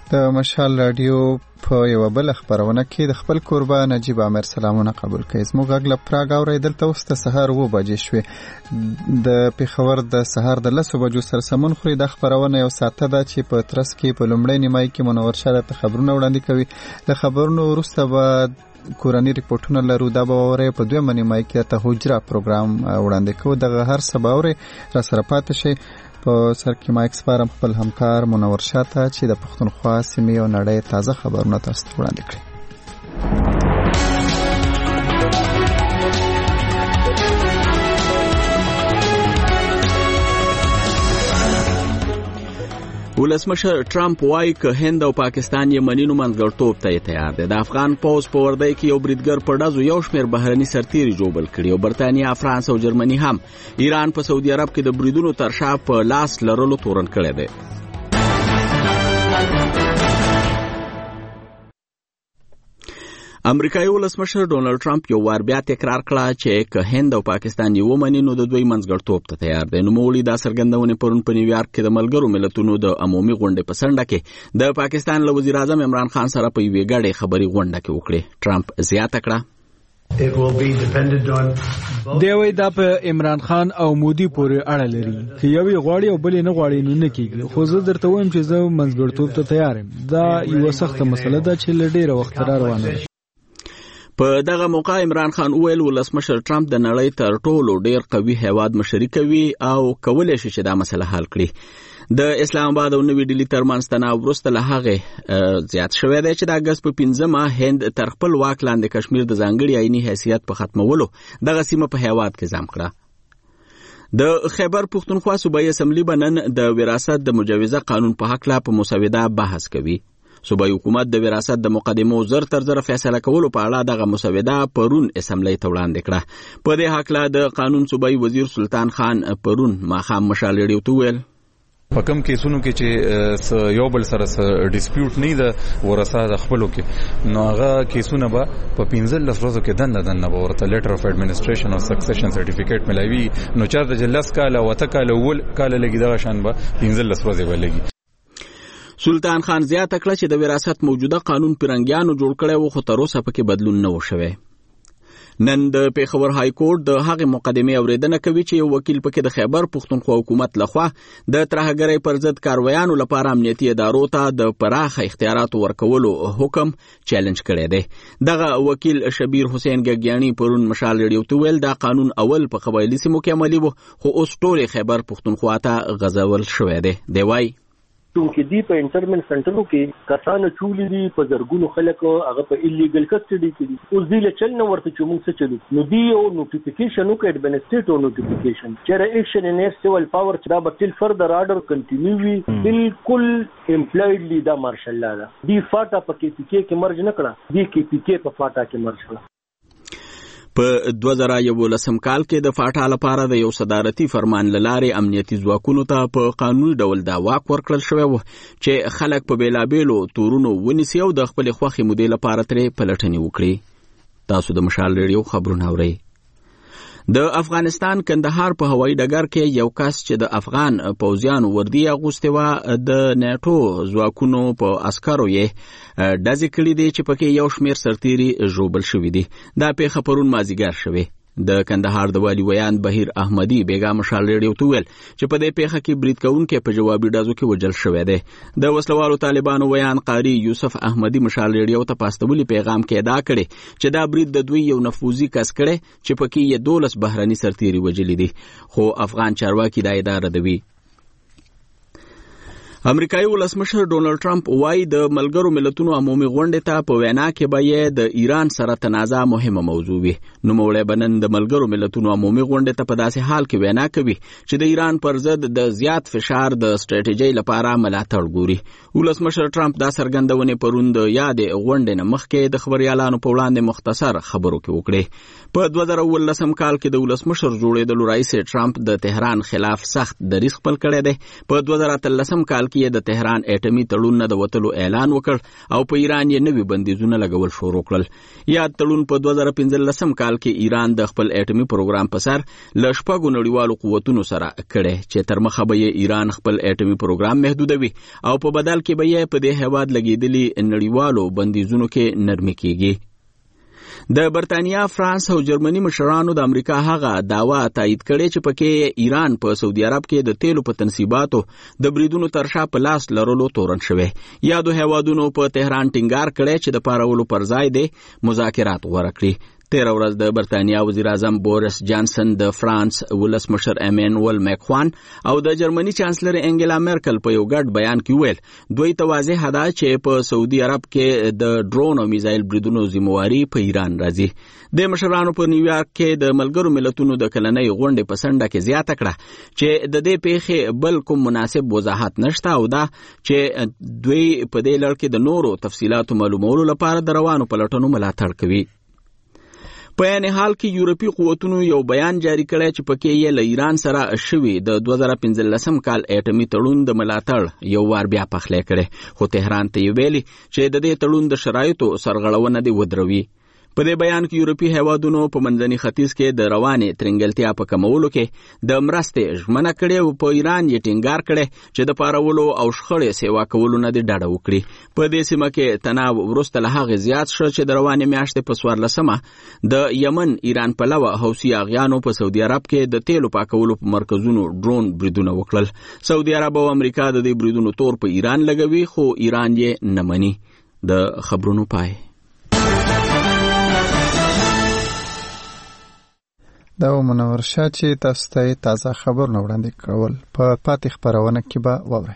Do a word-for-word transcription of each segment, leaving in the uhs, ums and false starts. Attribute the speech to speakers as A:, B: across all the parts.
A: د مشال رادیو په یو بل خبرونه کې د خپل کوربه نجیب عامر سلامونه قبول کړئ. زموږ غږ له پراګ اورئ. دلته اوس د سهار اوه بجې شوې. د پېښور د سهار د لسو بجو سره سمون خوري. د خبرونه یو ساعته ده چې په ترڅ کې په لومړۍ نیمایي کې منور شاه درته خبرونه وړاندې کوي. له خبرونو وروسته به کورني ریپورټونه لرو. دا به واورئ. په دویمه نیمایي کې درته حجره پروګرام وړاندې کوو. دغه هر څه به اورئ. راسره پاتې شئ. په سر کې مایک سپارم خپل همکار منور شاه ته چې د پښتونخوا سیمې او نړۍ تازه خبرونه تاسو ته وړاندې کړي.
B: ولسمشر ټرمپ وایي که هند او پاکستان یمنینو منځګړیتوب ته تیار دي. د افغان پوځ په وردی کې یو بریدګر په ډزو یو شمېر بهرني سرتیري جوړ کړي او برتانیا، فرانس او جرمني هم ایران په سعودي عرب کې د بریدونو تر شا په لاس لرلو تورن کړی دی. امریکایي ولسمشر ډونالډ ټرمپ یو وار بیا تکرار کړه چې که هند او پاکستان یو ومني نو د دوی منځګړیتوب ته تیار دی. نوموړي دا څرګندونې پرون په نیویارک کې د ملګرو ملتونو د عمومي غونډې په څنډه کې د پاکستان له وزیر اعظم عمران خان سره په یوې ګډې خبري غونډه کې وکړې. ټرمپ زیاته کړه
C: دی وایي دا په عمران خان او مودي پورې اړه لري. که یوې غواړي او بلې نه غواړي نو نه کېږي. خو زه درته وایم چې زه منځګړیتوب ته تیار یم. دا یوه سخته مسله ده چې له ډېره وخته را روانه ده.
B: په دغه موقع عمران خان وویل ولسمشر ټرمپ د نړۍ تر ټولو ډیر قوي هیواد مشري کوي او کولی شي چې دا مسله حل کړي. د اسلام آباد او نوې ډیلي ترمنځ تناوب وروسته له هغې زیات شوی دی چې د اګست په پنځمه هند تر خپل واک لاندې کشمیر د ځانګړي آئیني حیثیت په ختمولو دغه سیمه په هیواد کې ځام کړه. د خیبر پښتونخوا صوبایي اسمبلی به نن د وراثت د مجوزه قانون په هکله په مسوده بحث کوي. صوبایي حکومت د وراثت د مقدمو زر تر زر فیصله کولو په اړه دغه مسوده پرون اسمبلی ته وړاندې کړه. په دې هکله د قانون صوبایي وزیر سلطان خان پرون ماښام مشال رادیو ته وویل
D: په کوم کیسونو کې چې یو بل سره ډیسپیوټ نه د ورثه د خپلو کې نو هغه کیسونه به په پنځلس ورځو کې دنده دنده به ورته لیټر اف اډمنسټریشن او سکسیشن سرټیفیکیټ ملوي. نو چېرته چې لس کاله وته کاله ول کاله لګي دغه شان به پنځلس ورځې به لګي.
B: سلطان خان زیاته کړه چې د وراثت موجوده قانون پیرنګیانو جوړ کړی و خو تر اوسه پکې بدلون نه و شوی. نن د پېښور های کورټ د هغې مقدمې اورېدنه کوي چې یو وکیل پکې د خیبر پښتونخوا حکومت لخوا د ترهګرۍ پر ضد کارویانو لپاره امنیتي ادارو ته د پراخه اختیاراتو ورکولو حکم چیلنج کړی دی. دغه وکیل شبیر حسین ګګیاني پرون مشال رادیو ته ویل دا قانون اول په قبایلي سیمو کې عملي و خو اوس ټولې خیبر پښتونخوا ته غځول شوی دی. دی وایي
E: چونکې دی په انټرمنټ سنټرو کې کسانو چولې دي په زرګونو خلک هغه په ایلیګل کسټډي کې دي. اوس دی له چل نه ورته چې موږ څه چلو نو دی یو نوټیفیکیشن وکړي اډمنسټریټیو نوټیفیکیشن چې ایکشن ان ایس سیول پاور چې دا به تل فردر آرډر کنټینیو وي بالکل امپلایډلی دا مارشل لا ده. دی فاټا په کې پی کې کې مرج نه کړه. دی کې پی کې په فاټا کې مرج کړه.
B: په دوه زره یولسم کال کې د فاټا لپاره د یو صدارتي فرمان له لارې امنیتي ځواکونو ته په قانوني ډول دا واک ورکړل شوی و چې خلک په بېلابېلو تورونو ونیسي او د خپلې خوښې مودې لپاره ترې پلټنې وکړي. تاسو د مشال رادیو خبرونه اورئ. د افغانستان کندهار په هوایي ډګر کې یو کس چې د افغان پوځیانو وردی اغوستې وه د نیټو ځواکونو په عسکرو یې ډزې کړي دي چې پکې یو شمېر سرتیري ژوبل شوي دي. دا پیښه پرون مازدیګر شوې. د کندهار د والي ویان بهیر احمدي بیګا مشال رادیو ته ویل چې په دې پیښه کې برید کوونکی په جوابي ډزو کې وژل شوی دی. د وسلوالو طالبانو ویان قاری یوسف احمدي مشال رادیو ته په استولي پیغام کې ادعا کړې چې دا برید د دوی یو نفوذي کس کړی چې پکې یې دولس بهرني سرتیري وژلي دي خو افغان چارواکي دا ادعا ردوي. امریکایي ولسمشر ډونالډ ټرمپ وایي د ملګرو ملتونو عمومي غونډې ته په وینا کې به یې د ایران سره تنازع مهمه موضوع وي. نوموړی به نن د ملګرو ملتونو عمومي غونډې ته په داسې حال کې وینا کوي چې د ایران پر ضد د زیات فشار د سټریټیجۍ لپاره ملاتړ ګوري. ولسمشر ټرمپ دا څرګندونې پرون د یادې غونډې نه مخکې د خبریالانو په وړاندې مختصر خبرو کې وکړې. په دوه زره اوولسم کال کې د ولسمشر جوړېدلو رئیس ټرمپ د تهران خلاف سخت دریځ خپل کړی دی. په دوه زره اتلسم کال کې د تهران اټومي تړون نه د وتلو اعلان وکړ او په ایران یې نوي بندیزونه لګول شروع کړل. یاد تړون په دوه زره پنځلسم کال کې ایران د خپل اټومي پروګرام په سر له شپږو نړیوالو قوتونو سره کړی چې تر مخه به یې ایران خپل اټومي پروګرام محدودوي او په بدل کال کې به یې په دې هیواد لګېدلي نړیوالو بندیزونو کې نرمي کیږي. د برتانیا، فرانس او جرمني مشرانو د امریکا هغه دعوا تایید کړې چې پکې ایران په سعودي عرب کې د تیلو په تنصیباتو د بریدونو تر شا په لاس لرلو تورن شوی. یادو هیوادونو په تهران ټینګار کړی چې د پارولو پر ځای د مذاکرات غوره کړي. تیره ورځ د برتانیا وزیر اعظم بوریس جانسن، د فرانس ولسمشر ایمانوئل میکرون او د جرمني چانسلر انګلا مرکل په یو ګډ بیان کې ویل دوی ته واضح ده چې په سعودي عرب کې د ډرون او میزایل بریدونو ذمہواری په ایران راځي. د مشرانو په نیویارک کې د ملګرو ملتونو د کلنۍ غونډې په سنډه کې زیاته کړه چې د دې پیښې بل کوم مناسب وضاحت نشته او دا چې دوی په دې لړ کې د نورو تفصیلاتو معلومولو لپاره د روانو پلټنو ملاتړ کوي. په یعنی حال کې یورپی قوتونو یو بیان جاری کړی چې پکې یې له ایران سره شوي د دوه زره پنځلسم کال اټومي تړون د ملاتړ یو وار بیا پخلی کړی، خو تهران ته یې ویلي چې د دې تړون د شرایطو سرغړونه دې ودروي. په دې بیان کې یورپی هیوادونو په منځني ختیځ کې د روانې ترنګلتیا په کمولو کې د مرستې ژمنه کړې او په ایران یې ټینګار کړی چې د پارولو او شخړې سیوا کولو نه دې ډډه وکړي. په دې سیمه کې تناو وروسته له هغې زیات شو چې د روانې میاشتې په څوارلسمه د یمن ایران پلوه حوثي اغیانو په سعودي عرب کې د تیلو پاکولو په مرکزونو ډرون بریدونه وکړل. سعودي عرب او امریکا د دې بریدونو تور په ایران لګوي، خو ایران یې نه مني. د خبرونو پای.
A: دا منور شاه چې تاسو ته تازه خبرونه وړاندې کول په پاتې خبرونه کې به واورئ.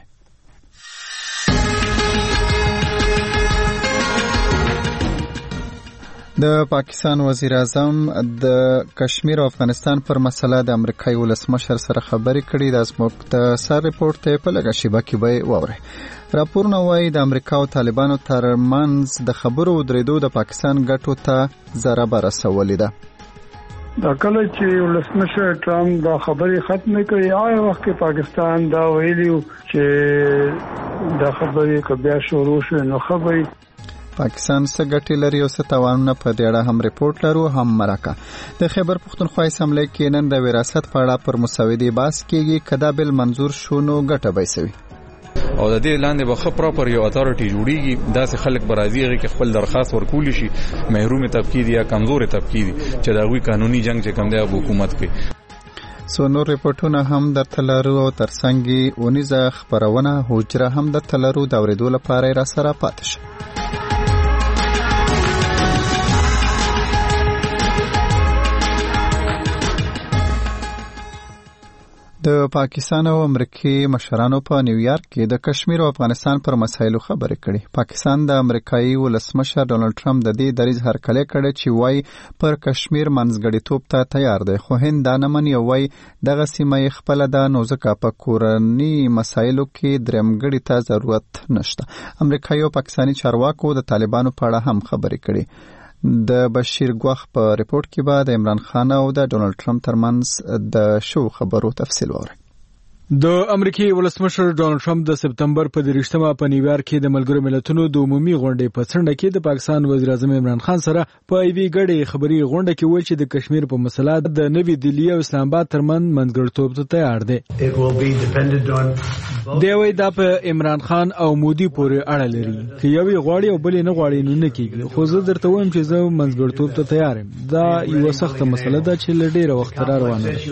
A: د پاکستان وزیر اعظم د کشمیر او افغانستان پر مسله د امریکایي ولسمشر سره خبرې کړي. د زموږ د سر ریپورت ته په لږه شیبه کې به واورئ. راپورونه وایي د امریکا او طالبانو ترمنځ د خبرو درېدو د پاکستان ګټو ته ضربه رسولې ده.
F: دا کله چې ولسمشر ټرمپ دا خبرې ختمې کړې، هغه وخت کې پاکستان دا ویلیو چې دا خبرې که بیا شروع شوې نو خبرې
A: پاکستان څه ګټې لري او څه تاوانونه، په دې اړه هم ریپورت لرو. هم مرکه د خیبر پښتونخوا اسمبلی کې نن د وراثت په اړه پر مسودې بحث کېږي. که دا بل منظور شو نو ګټه به سوي
D: او د دې لاندې به ښه پراپر یو اتارټي جوړیږي. داسې خلک به راځي هغې کې خپل درخواست ورکولی شي، محروم طبقې دي یا کمزورې طبقې دي چې د هغوی قانوني جنګ چې کوم دی هغه حکومت کوي.
A: سو نور ریپورټونه هم درته لرو او ترڅنګ یې اونیزه خپرونه حجره هم درته لرو. د اورېدو لپاره یې راسره پاتې شئ. د پاکستان او امریکای مشرانو په نیویارک کې د کشمیر او افغانستان پر مسایلو خبرې کړي. پاکستان د امریکایي ولسمشر ډونالد ټرمپ د دې دریځ هرکلی کړی چې وایي پر کشمیر منځګړیتوب ته تیار دی، خو هند دا نه مني او وایي دغه سیمه یې خپله ده، نو ځکه په کورني مسایلو کې درېمګړي ته ضرورت نشته. امریکایي او پاکستاني چارواکو د طالبانو په اړه هم خبرې کړي. د بشیر ګوخ په ریپورت کې به د عمران خان او د ډونالد ټرمپ ترمنځ د شو خبرو تفصیل واورئ.
C: د امریکای ولسمشر ډونالد ټرمپ د سپتمبر په دریشتمه په نیویارک کې د ملګرو ملتونو د عمومي غونډې په څنډه کې د پاکستان وزیر اعظم عمران خان سره په یوې ګډې خبري غونډه کې ویل چې د کشمیر په مسله د نوې دلی او اسلام آباد ترمن منځګړیتوب ته تیار دی. دی وایي دا په عمران خان او مودي پورې اړه لري، چې یوې غواړي او بلې نه غواړي نو نه کېږي. خو زه درته وایم چې زه منځګړیتوب ته تیار یم. دا یوه سخته مسله ده چې له ډېره وخته را روانه ده.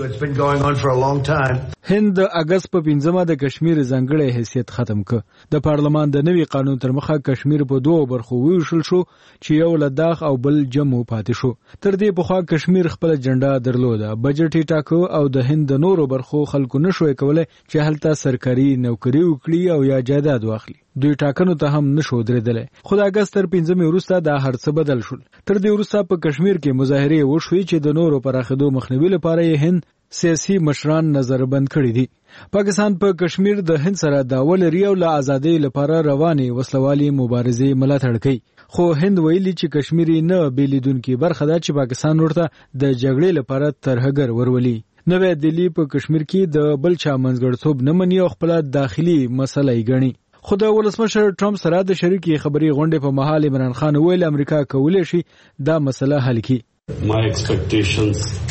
C: هند د اګست په پنځمه د کشمیر ځانګړی حیثیت ختم کړ. د پارلمان د نوي قانون تر مخه کشمیر په دوه برخو وویشل شو چې یو لداخ او بل جمو پاتې شو. تر دې پخوا کشمیر خپل جنډا درلوده، بجټ یې ټاکه او د هند د نورو برخو خلکو نشوي کولای چې هلته سرکاري نوکری وکړي او یا جایداد واخلي. دوی ټاکنو ته هم نشو درېدلی. خو د اګست تر پنځمې وروسته دا هر څه بدل شول. تر دې وروسته په کشمیر کې مظاهرې وشوې چې د نورو پراخېدو مخنیوي لپاره یې هند سیاسي مشران نظربند کړي دي. پاکستان په پا کشمیر د هند سره د ولري او له ازادۍ لپاره روانې وسلوالي مبارزې ملاتړ کوي. خو هند ویلي چې کشمیر نه بیلیدونکې برخه ده چې پاکستان ورته د جګړې لپاره ترهګر ورولي. نوې دلی په کشمیر کې د بل چا منځګړیتوب نه مني او خپل داخلي مسله یې ګڼي. خو د ولسمشر ټرمپ سره د شریکې خبري غونډې په مهال عمران خان ویل امریکا کولی شي دا مسله حل کړي.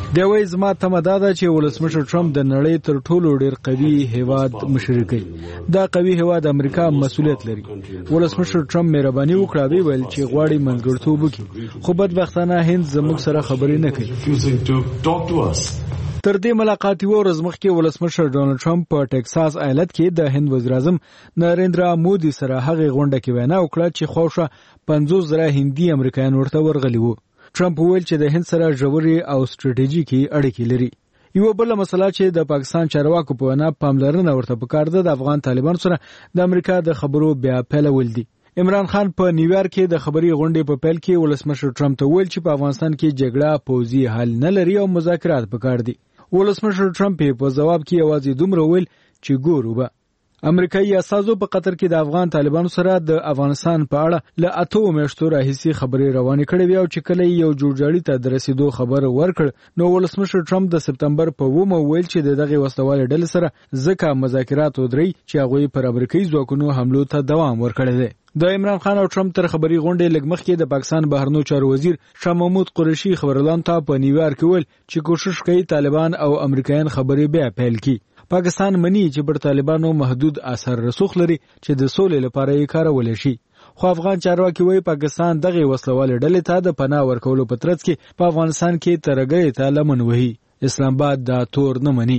C: دی وایي زما تمه دا ده چې ولسمشر ټرمپ د نړۍ تر ټولو ډیر قوي هیواد مشري کوي. دا قوي هیواد امریکا مسؤلیت لري. ولسمشر ټرمپ مهرباني وکړه وی ویل چې غواړي منځګړیتوب وکړي، خو بدبختانه هند زموږ سره خبرې نه کوي. تر دې ملاقات یو ورځ مخکې ولسمشر ډونالد ټرمپ په ټکساس ایالت کې د هند وزیر اعظم نریندرا مودي سره هغه غونډه کې وینا وکړه چې خوښه پنځوس زره هندي امریکایان ورته ورغلي وو. ټرمپ ویل چې د هند سره ژورې او ستراتیژیکي اړیکې لري. یو بل مسله چې د پاکستان چارواکو په وینا پاملرنه ورته پکار ده د افغان طالبان سره د امریکا د خبرو بیا پیلول دي. عمران خان په نیویارک کې د خبري غونډې په پیل کې ولسمشر ټرمپ ته ویل چې په افغانستان کې جګړه پوځي حل نه لري او مذاکرات پکار دي. ولسمشر ټرمپ په جواب کې یوازې دومره ویل چې ګورو به. امریکایي اساسو په قطر کې د افغان طالبانو سره د افغانستان په اړه له اتو میاشتو راهیسې خبرې روانې کړې وي او چې کله یو جوړجاړي ته د رسیدو خبر ورکړ نو ولسمشر ټرمپ د سپتمبر په اوومه ویل چې دغه وسلوال ډلې سره ځکه مذاکرات ودري چې هغه پر امریکایي ځواکونو حملو ته دوام ورکړی دی. د عمران خان او ټرمپ تر خبري غونډې لږ مخکې د پاکستان بهرنیو چارو وزیر شاه محمود قریشي خبرلان ته په نیویارک کې ویل چې کوشش کوي طالبان او امریکایان خبرې بیا پیل کړي. پاکستان مني چې پر طالبانو محدود اثر رسوخ لري چې د سولې لپاره یې کارول شي. خو افغان چارواکي وایي پاکستان دغه وسلوال ډلې ته د پناه ورکولو په ترڅ کې په افغانستان کې ترګي ته لمن وهي. اسلام آباد دا تور نه مني.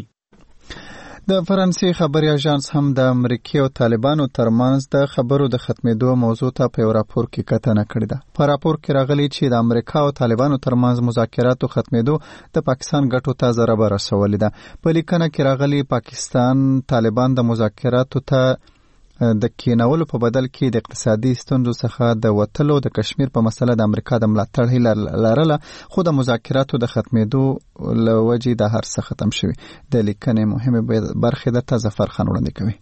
A: د فرانسې خبري اژانس هم د امریکای او طالبانو ترمنځ د خبرو د ختمېدو موضوع ته په راپور کې کتنه کړې ده. په راپور کې راغلي چې د امریکا او طالبانو ترمنځ مذاکراتو ختمېدو د پاکستان ګټو ته ضربه رسولې ده. په لیکنه کې راغلي پاکستان طالبان د مذاکراتو ته د کینولو په بدل کې د اقتصادي ستونزو څخه د وتلو د کشمیر په مسله د امریکا د ملاتړ هیله لرله، خو د مذاکراتو د ختمېدو له وجې د هر څه ختم شوي. د لیکنې مهمه برخه د ظفر خان وړاندې کوي.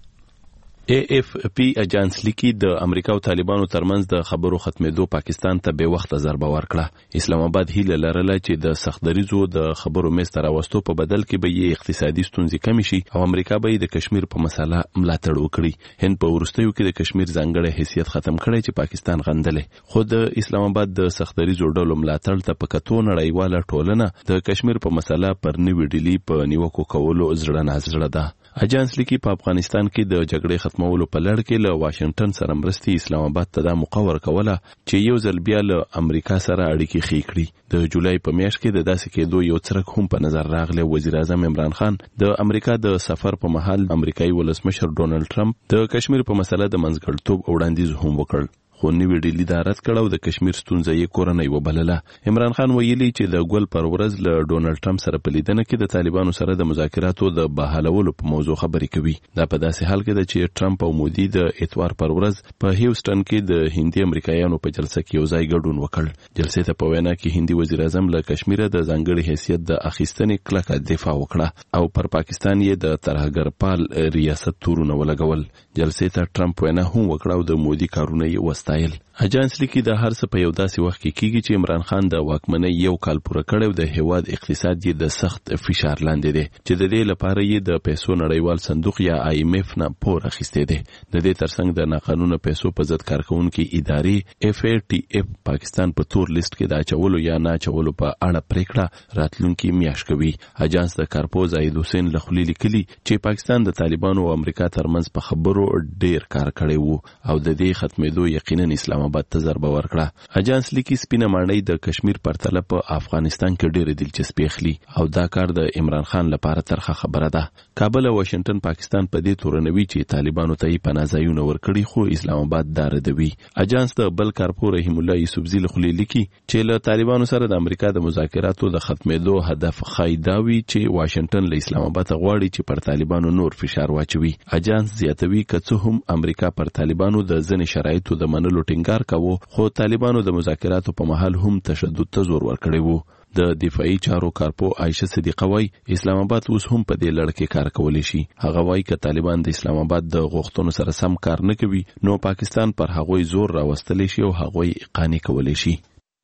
G: ای اف پی اجانس لیکي د امریکا او طالبانو ترمنځ د خبرو ختمېدو پاکستان ته به وخت ضربه ورکړه. اسلام آباد هیله لرله چې د سختدریزو د خبرو مېز ته راوستو په بدل کې به یې اقتصادي ستونزې کمې شي او امریکا به د کشمیر په مسله ملاتړ وکړي. هند په وروستیو کې د کشمیر ځانګړی حیثیت ختم کړی چې پاکستان غندلې، خو د اسلام آباد د سختدریزو ډلو ملاتړ ته په کتو نړیواله ټولنه د کشمیر په مسله پر نوې ډیلي په نیوکو کولو زړه نازړه ده. اجانس لیکي په افغانستان کې د جګړې ختمولو په لړ کې له واشنگټن سره مرستې اسلام آباد ته دا مقرر کوله چې یو ځل بیا له امریکا سره اړیکې ښې کړي. د جولای په میاشت کې د داسې کېدو یو څرک هم په نظر راغلی. وزیر اعظم عمران خان د امریکا د سفر په مهال امریکایي ولسمشر ډونالد ټرمپ د کشمیر په مسله د منځګړیتوب وړاندیز هم وکړ، خو نیوی ډیلی دا رد کړه او د کشمیر ستونزه یې کورنۍ وبلله. عمران خان ویلي چې د ګل پر ورځ له ډونالد ټرمپ سره په لیدنه کې د طالبانو سره د مذاکراتو د بحالولو په موضوع خبرې کوي. دا په داسې حال کې ده چې ټرمپ او مودي د اتوار پر ورځ په هیوستن کې د هندي امریکایانو په جلسه کې یو ځای ګډون وکړ. جلسې ته په وینا کې هندي وزیر اعظم له کشمیر د ځانګړي حیثیت د اخیستنې کلکه دفاع وکړه او پر پاکستان یې د ترهګرپال ریاست تورونه ولګول. جلسې ته ټرمپ وینا هم وکړه او د مودي کارونه یې وستایل. اجانس لیکي د هر څه په یو داسې وخت کې کیږي چې عمران خان د واکمنۍ یو کال پوره کړی او د هیواد اقتصاد یې د سخت فشار لاندې دی چې د دې لپاره یې د پیسو نړیوال صندوق یا آی ایم اف نه پور اخیستی دی. د دې ترڅنګ د ناقانونه پیسو په ضد کارکونکو ادارې اف ای ټي اف پاکستان په تور لیست کې د اچولو یا نه اچولو په اړه پریکړه راتلونکي میاشت کوي. اجانس د کارپو زاهد حسین لخلی لیکلي چې پاکستان د طالبانو او امریکا ترمنځ په خبرو ډیر کار کړی وو او د دې ختمېدو یقینا اسلام آباد ته ضربه ورکړه. اجانس لیکي سپینه ماڼۍ د کشمیر پرتله په افغانستان کې ډېر دلچسپي اخلي او دا کار د عمران خان لپاره ترخه خبره ده. کابل او واشنگټن پاکستان په دې تورنوي چې طالبانو ته یې پناه ځایونه ورکړي خو اسلام آباد دا ردوي. اجانس د بل کارپو رحیم الله یوسفزي لخوا لیکي چې له طالبانو سره د امریکا د مذاکراتو د ختمېدو هدف خایداوي چې واشنگټن له اسلام آباد غواړي چې پر طالبانو نور فشار واچوي. اجانس زیاتوي که څه هم امریکا پر طالبانو د ځینې شرایطو د منلو ټینګار کاوه خو طالبانو د مذاکراتو په محل هم تشدد ته زور ورکړی وو. د دفاعي چارو کارپو عائشه صدیقه وای اسلام آباد اوس هم په دې لړ کې کار کولی شي. هغه وای چې طالبان د اسلام آباد د غوښتنو سره سم کار نه کوي نو پاکستان پر هغوی زور راوستلی شي او هغوی قانع کولی شي.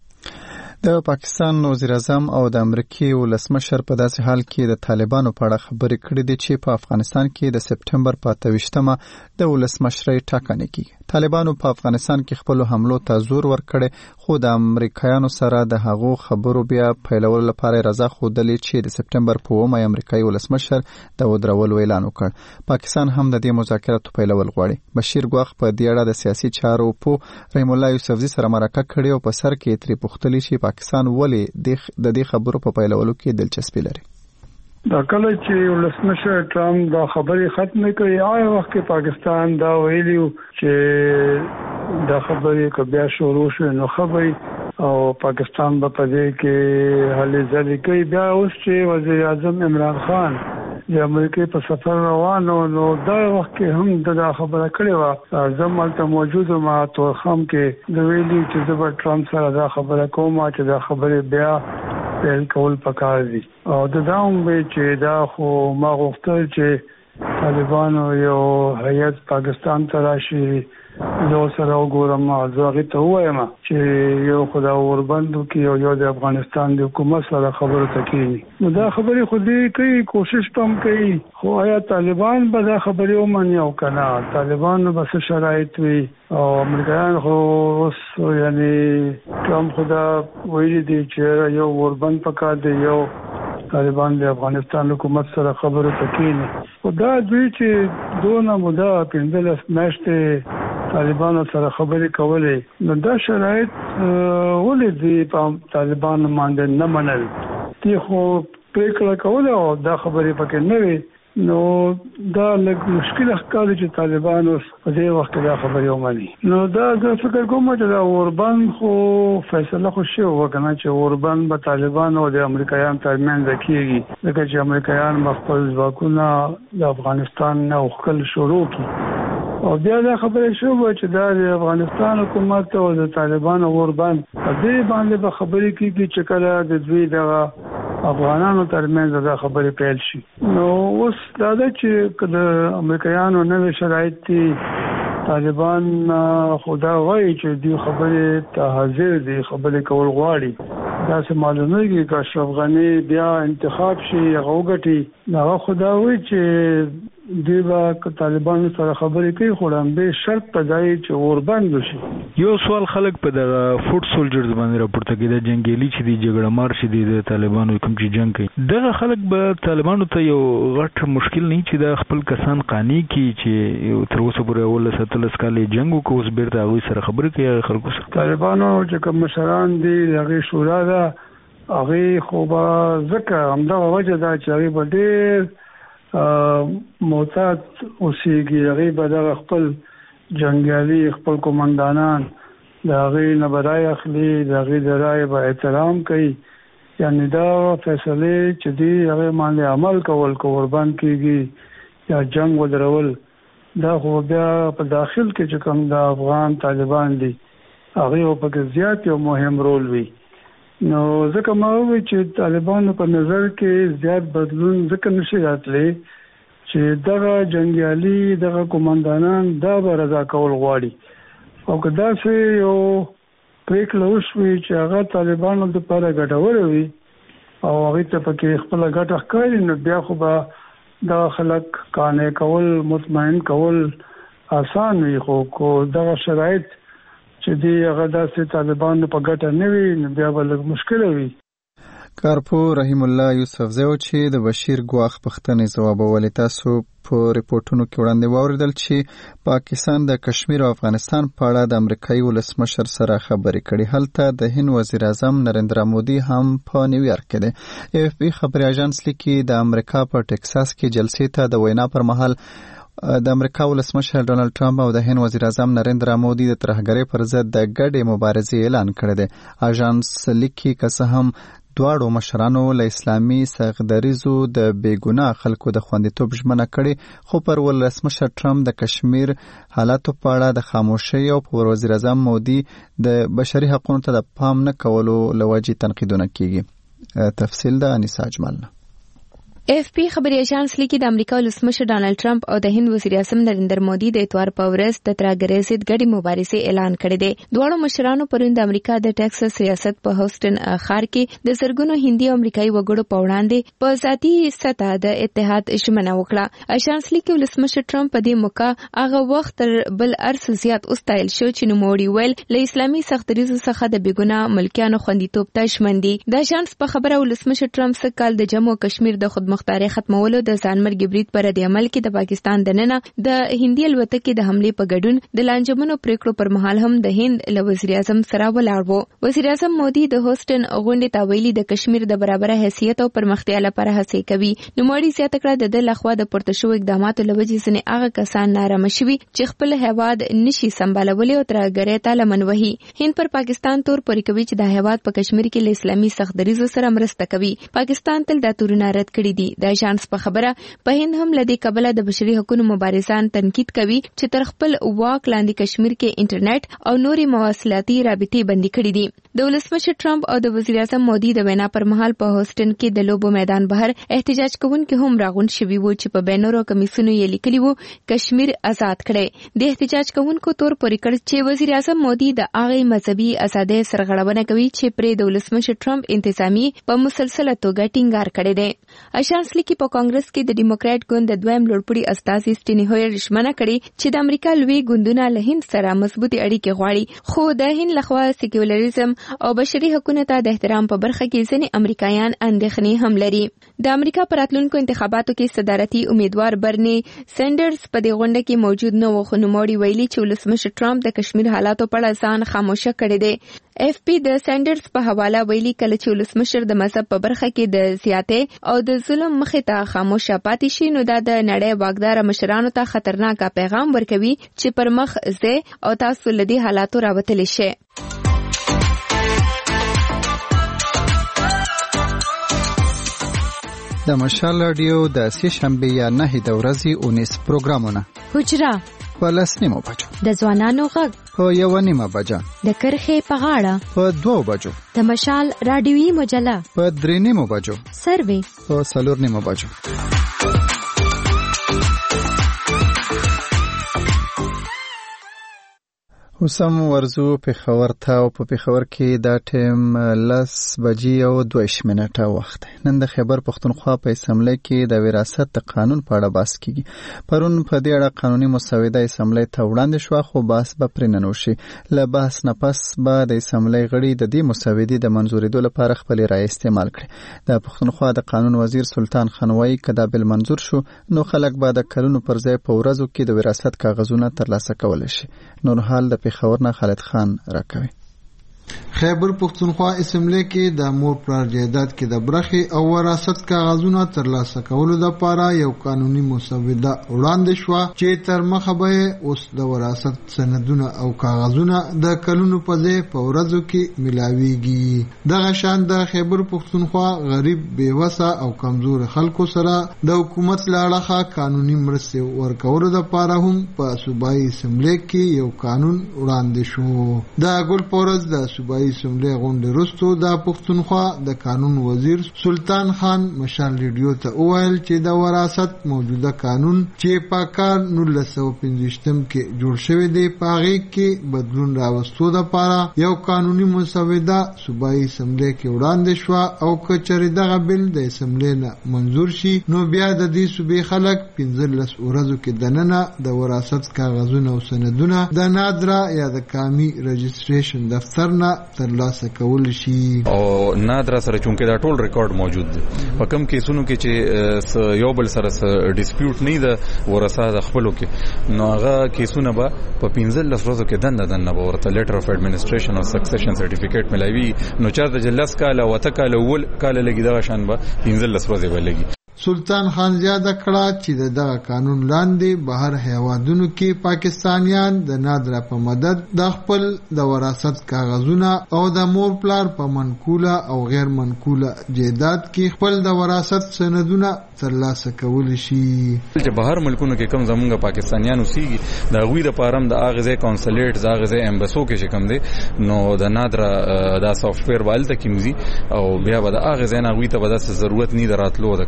A: د پاکستان وزیر اعظم او د امریکای ولسمشر په داسې حال کې د طالبانو په اړه خبرې کړې دي چې په افغانستان کې د سپټمبر په اته ویشتمه د ولسمشرۍ ټاکنې کیږي. طالبانو په افغانستان کې خپل حملو ته زور ورکړي، خو د امریکایانو سره د هغو خبرو بیا پیلولو لپاره رضا ښودلې چې د سپټمبر په اوومه امریکایي ولسمشر د ودرولو اعلان وکړ. پاکستان هم د دې مذاکراتو پیلول غواړي. بشیر ګواخ په دې اړه د سیاسي چارو په رحیم الله یوسفزي سره مرکه کړې او په سر کې ترې پوښتلي چې پاکستان ولې د دې خبرو په پیلولو کې دلچسپي لري.
F: دا کله چې ولسمشر ټرمپ دا خبرې ختم کړې، هغه وخت کې پاکستان دا ویلیو چې دا خبرې که بیا شروع شي نو خبرې او پاکستان به په دې کې هلې ځلې کوي. بیا اوس چې وزیر اعظم عمران خان د امریکې په سفر روانو نو دا وخت کې هم دا خبره کړې وه. زه هلته موجود وم تورخم کې، د ویلي چې زه به ټرمپ سره دا خبره کوم چې دا خبرې بیا پیل کول پکار دي. او د دا هم وی چې دا خو ما غوښتل چې طالبانو یو هیئت پاکستان ته راشي، یو سره وګورم. زه هغې ته ووایم چې یو خو دا وربند وکړي او یو د افغانستان د حکومت سره خبرو ته کښېني. نو دا خبرې خو دې کوي، کوشش به هم کوي، خو آیا طالبان به دا خبرې ومني او که نه؟ طالبانو به څه شرایط وي؟ او امریکایان خو اوس یعنې ټرمپ خو دا ویلي دي چې یو وربند پکار دی، یو طالبان د افغانستان حکومت سره خبرو ته کښېني. خو دا دوی چې دونه موده پنځلس میاشتې طالبانو سره خبرې کولې، نو دا شرایط ولې دوی په طالبانو باندې نه منل؟ دوی خو پرېکړه کوله او دا خبرې پکې نه وي. نو دا لږ مشکل ښکاري چې طالبان اوس په دې وخت کې دا خبرې ومني. نو دا زه فکر کوم چې دا اوربند خو فیصله خو شوې وه که نه، چې اوربند به طالبان او د امریکایانو ترمنځ کېږي، ځکه چې امریکایان به خپل ځواکونه د افغانستان نه وښکل شروع کړي. او بیا دا خبرې شوې چې دا د افغانستان حکومت او د طالبانو اوربند په دې باندې به خبرې کېږي چې کله د دوی دغه افغانانو ترمنځ دا خبرې پیل شي. نو اوس دا ده چې د امریکایانو نوې شرایط دي، طالبان خدا وایي چې دوی خبرې ته حاضر دي، خبرې کول غواړي. داسې معلومیږي که اشرف غني بیا انتخاب شي، هغه وګټي، هغه خدا وایي چې دوی به که طالبانو سره خبرې کوي، خو لامبې شرط په ځای چې اوربند وشي.
C: یو سوال خلک په دغه فوټ سولجرز باندې راپورته کوي، د جنګیالي چې دی جګړه مار چې دی د طالبانو کوم چې جنګ کوي، دغه خلک به طالبانو ته یو غټ مشکل نه چې د خپل کسان قانع کړي چې تر اوسه پورې اولس اتلس کالې جنګ وکړي، اوس بیرته هغوی سره خبرې کوي هغه خلکو سره. طالبانو چې کوم مشران دي هغې شورا ده، هغې خو به ځکه همدغه وجه ده چې هغې به ډېر معتاد اوسېږي، هغې به دغه خپل جنګیالي خپل قومندانان د هغې نه به رای اخلي، د هغې د رای به احترام کوي. یعنې دا فیصلې چې دي هغې باندې عمل کول، که وربند کېږي یا جنګ ودرول، دا خو بیا په داخل کې چې کوم د افغان طالبان دي هغې به پکې زیات یو مهم رول وي. نو ځکه ما وویل چې طالبانو په نظر کې زیات بدلون ځکه نشي راتلی چې دغه جنګیالي دغه قومندانان دا به رضا کول غواړي. او که داسې یو پرېکړه وشوي چې هغه طالبانو دپاره ګټوره وي او هغې ته پکې خپله ګټه ښکاري، نو بیا خو به دغه خلک قانع کول، مطمئن کول آسان وي. خو کو دغه شرایط چې دی هغه داسې طالبانو په ګټه نه وي، نو بیا به لږ مشکله وي.
A: کارپور رحیم الله یوسفزی و چې د بشیر ګواخ پوښتنې ځوابولې. تاسو په ریپورټونو کې وړاندې واوریدل چې پاکستان د کشمیر او افغانستان په اړه د امریکایي ولسمشر سره خبرې کړي. هلته د هند وزیر اعظم نریندرا مودي هم په نیویارک کې دی. ای اف پی خبري اژانس لیکي د امریکا په ټکساس کې جلسې ته د وینا پر مهال د امریکا ولسمشر ډونالد ټرمپ او د هند وزیر اعظم نریندرا مودي د ترهګرۍ پر ضد د ګډې مبارزې اعلان کړی دی. اژانس لیکي که څه هم دواړو مشرانو له اسلامي سرغړدریزو د بېګناه خلکو د خوندیتوب ژمنه کړې، خو پر ولسمشر ټرمپ د کشمیر حالاتو په اړه د خاموشۍ او پر وزیر اعظم مودي د بشري حقوقو ته د پام نه کولو له وجې تنقیدونه کیږي. تفصیل د انیسا اجمل.
H: اف پی خبري اژانس لیکي د امریکا ولسمشر ډانلډ ټرمپ او د هند وزیر اعظم نریندر مودي د اتوار په ورځ د ترهګرۍ ضد ګډې مبارزې اعلان کړی دی. دواړو مشرانو پرون د امریکا د ټکساس ریاست په هوسټن ښار کې د زرګونو هندي او امریکایي وګړو په وړاندې په ذاتي سطح د اتحاد ژمنه وکړه. اژانس لیکي ولسمشر ټرمپ په دې موقع هغه وخت تر بل ارس زیات اوستایل شو چې نوموړي ویل له اسلامي سختدریزو څخه د بېګناه ملکیانو خوندیتوب ته ژمن دي. د اژانس په خبره ولسمشر ټرمپ سږ کال د جموں او کشمیر د خود مختارۍ ختمولو د ځانمرګي برید پر رد عمل کې د پاکستان دننه د هندي الوتکې د حملې په ګډون د لانجمنو پریکړو پر مهال هم د هند له وزیر اعظم سره ولاړ وو. وزیر اعظم مودي د هوسټن غونډې ته ویلي د کشمیر د برابر حیثیت او پرمختیا لپاره هڅې کوي. نوموړي زیاته کړه د ده لخوا د پورته شوو اقداماتو له وجې ځینې هغه کسان نارامه شوي چې خپل هیواد نشي سمبالولی او ترهګرۍ ته لمن وهي. هند پر پاکستان تور پورې کوي چې د هیواد په کشمیر کې له اسلامي سختدریزو سره مرسته کوي. پاکستان تل دا تورونه رد کړي دي. د اژانس په خبره په هند هم لدې کبله د بشري حقوقو مبارزان تنقید کوي چې تر خپل واک لاندې کشمیر کې انټرنیټ او نورې مواصلاتي رابطې بندي کړي دي. د ولسمشر ټرمپ او د وزیر اعظم مودي د وینا پر مهال په هوسټن کې د لوبو میدان بهر احتجاج کوونکي هم راغونډ شوي وو چې په بینرو کمیسونو یې لیکلي وو کشمیر آزاد کړي. د احتجاج کوونکو تور پورې کړ چې وزیر اعظم مودي د هغې مذهبي ازادۍ سرغړونه کوي چې پرې د ولسمشر ټرمپ انتظامی په مسلسله توګه ټینګار کړی دی. اژانس لیکي په کانګرس کې د ډیموکرات ګوند د دویم لوړپوړي استازي سټینی هویر ژمنه کړې چې د امریکا لوی ګوندونه له هند سره مضبوطې اړیکې غواړي، خو د هند لخوا سیکولریزم او بشري حقوقو ته د احترام په برخه کې ځینې امریکایان اندېښنې هم لري. د امریکا په راتلونکو انتخاباتو کې صدارتي امیدوار برني سینډرز په دې غونډه کې موجود نه و، خو نوموړي ویلي چې ولسمشر ټرمپ د کشمیر حالاتو په اړه ځان خاموشه کړی دی. اف پی د سینډرز په حواله ویلي کله چې ولسمشر د مذهب په برخه کې د زیاتې او د ظلم مخې ته خاموشه پاتې شي نو دا د نړۍ واکدار مشرانو ته خطرناک پیغام ورکوي چې پر مخ ځئ او تاسو له دې حالاتو راوتلی شئ.
A: د مشال رادیو د سې شنبې یا نهې د ورځې اونیس پروګرامونه:
H: حجره
A: په لس نیمو بجو،
H: د ځوانانو غږ
A: په یوه نیمه بجه،
H: د کرښې په غاړه
A: په دوو بجو،
H: د مشال رادیویي مجله
A: په درې نیمو بجو،
H: سروې
A: په څلور نیمو بجو. اوس هم ورځو پېښور ته او په پېښور کې دا ټیم لس بجې او دوه منټه وخت دی. نن د خیبر پښتونخوا په اسمبلی کې د وراثت د قانون په اړه بحث کیږي. پرون په دې اړه قانوني مسوده اسمبلی ته وړاندې شوه، خو بحث به پرې نه وشي. له بحث نه پس به د اسمبلی غړي د دې مسودې د منظورېدو لپاره خپلې رایې استعمال کړي. د پښتونخوا د قانون وزیر سلطان خان وایي که دا بل منظور شو نو خلک به د کلونو پر ځای په ورځو کې د وراثت کاغذونه ترلاسه کولی شي. نور حال د خبرنا خالد خان راکوي.
I: خیبر پښتونخوا اسمبلی کې د مور پلار جایداد کې د برخې او وراثت کاغذونه ترلاسه کولو لپاره یو قانوني مسوده وړاندې شوه چې تر مخه به اوس د وراثت سندونه او کاغذونه د کلونو په ځای په ورځو کې ملاویږي. دغه شان د خیبر پښتونخوا غریب، بیوسه او کمزور خلکو سره د حکومت له اړخه قانوني مرستې ورکولو لپاره هم په صوبایي اسمبلی کې یو قانون وړاندې شو. د ګل پورز د صوبایي اسمبلی غونډې وروسته د پښتونخوا د قانون وزیر سلطان خان مشال ریډیو ته وویل چې د وراثت موجوده قانون چې په کال نولس سوه پنځویشتم کې جوړ شوی دی په هغې کې بدلون راوستو دپاره یو قانوني مسوده صوبایي اسمبلی کې وړاندې شوه او که چېرې دغه بل د اسمبلی نه منظور شي نو بیا د دې صوبې خلک پنځلس ورځو کې دننه د وراثت کاغذونه او سندونه د نادره یا د کامي رجسټریشن دفتر نه ترلاسه کول شي.
D: او نادره سره چونکه دا ټول ریکارډ موجود دی په کوم کیسونو کې چې یو بل سره ډیسپیوټ نه ده ورثه د خپلو کې نو هغه کیسونه به په پنځلس ورځو کې دنده دنده به ورته لیټر اف ایډمنسټریشن او سکسیشن سرټیفیکیټ ملایوي نو چېرته چې لس کاله اوته کاله اوول کاله لګي دغه شان به پنځلس ورځې به لګي.
I: سلطان خان زیاده کړه چې د دغه قانون لاندې بهر هیوادونو کې پاکستانیان د نادره په مدد د خپل د وراثت کاغذونه او د مور پلار په منقوله او غیر منقوله جایداد کې خپل د وراثت سندونه ترلاسه کولی شي.
D: چې بهر ملکونو کې کم زمونږ پاکستانیان اوسېږي د هغوی دپاره هم د هغې ځای کونسلیټ د هغې ځای ایمبسو کې چې کوم دی نو د نادره دا سافټویر به هلته کې ځي او بیا به د هغې ځای نه هغوی ته به داسې ضرورت نه د راتلو د کړېدو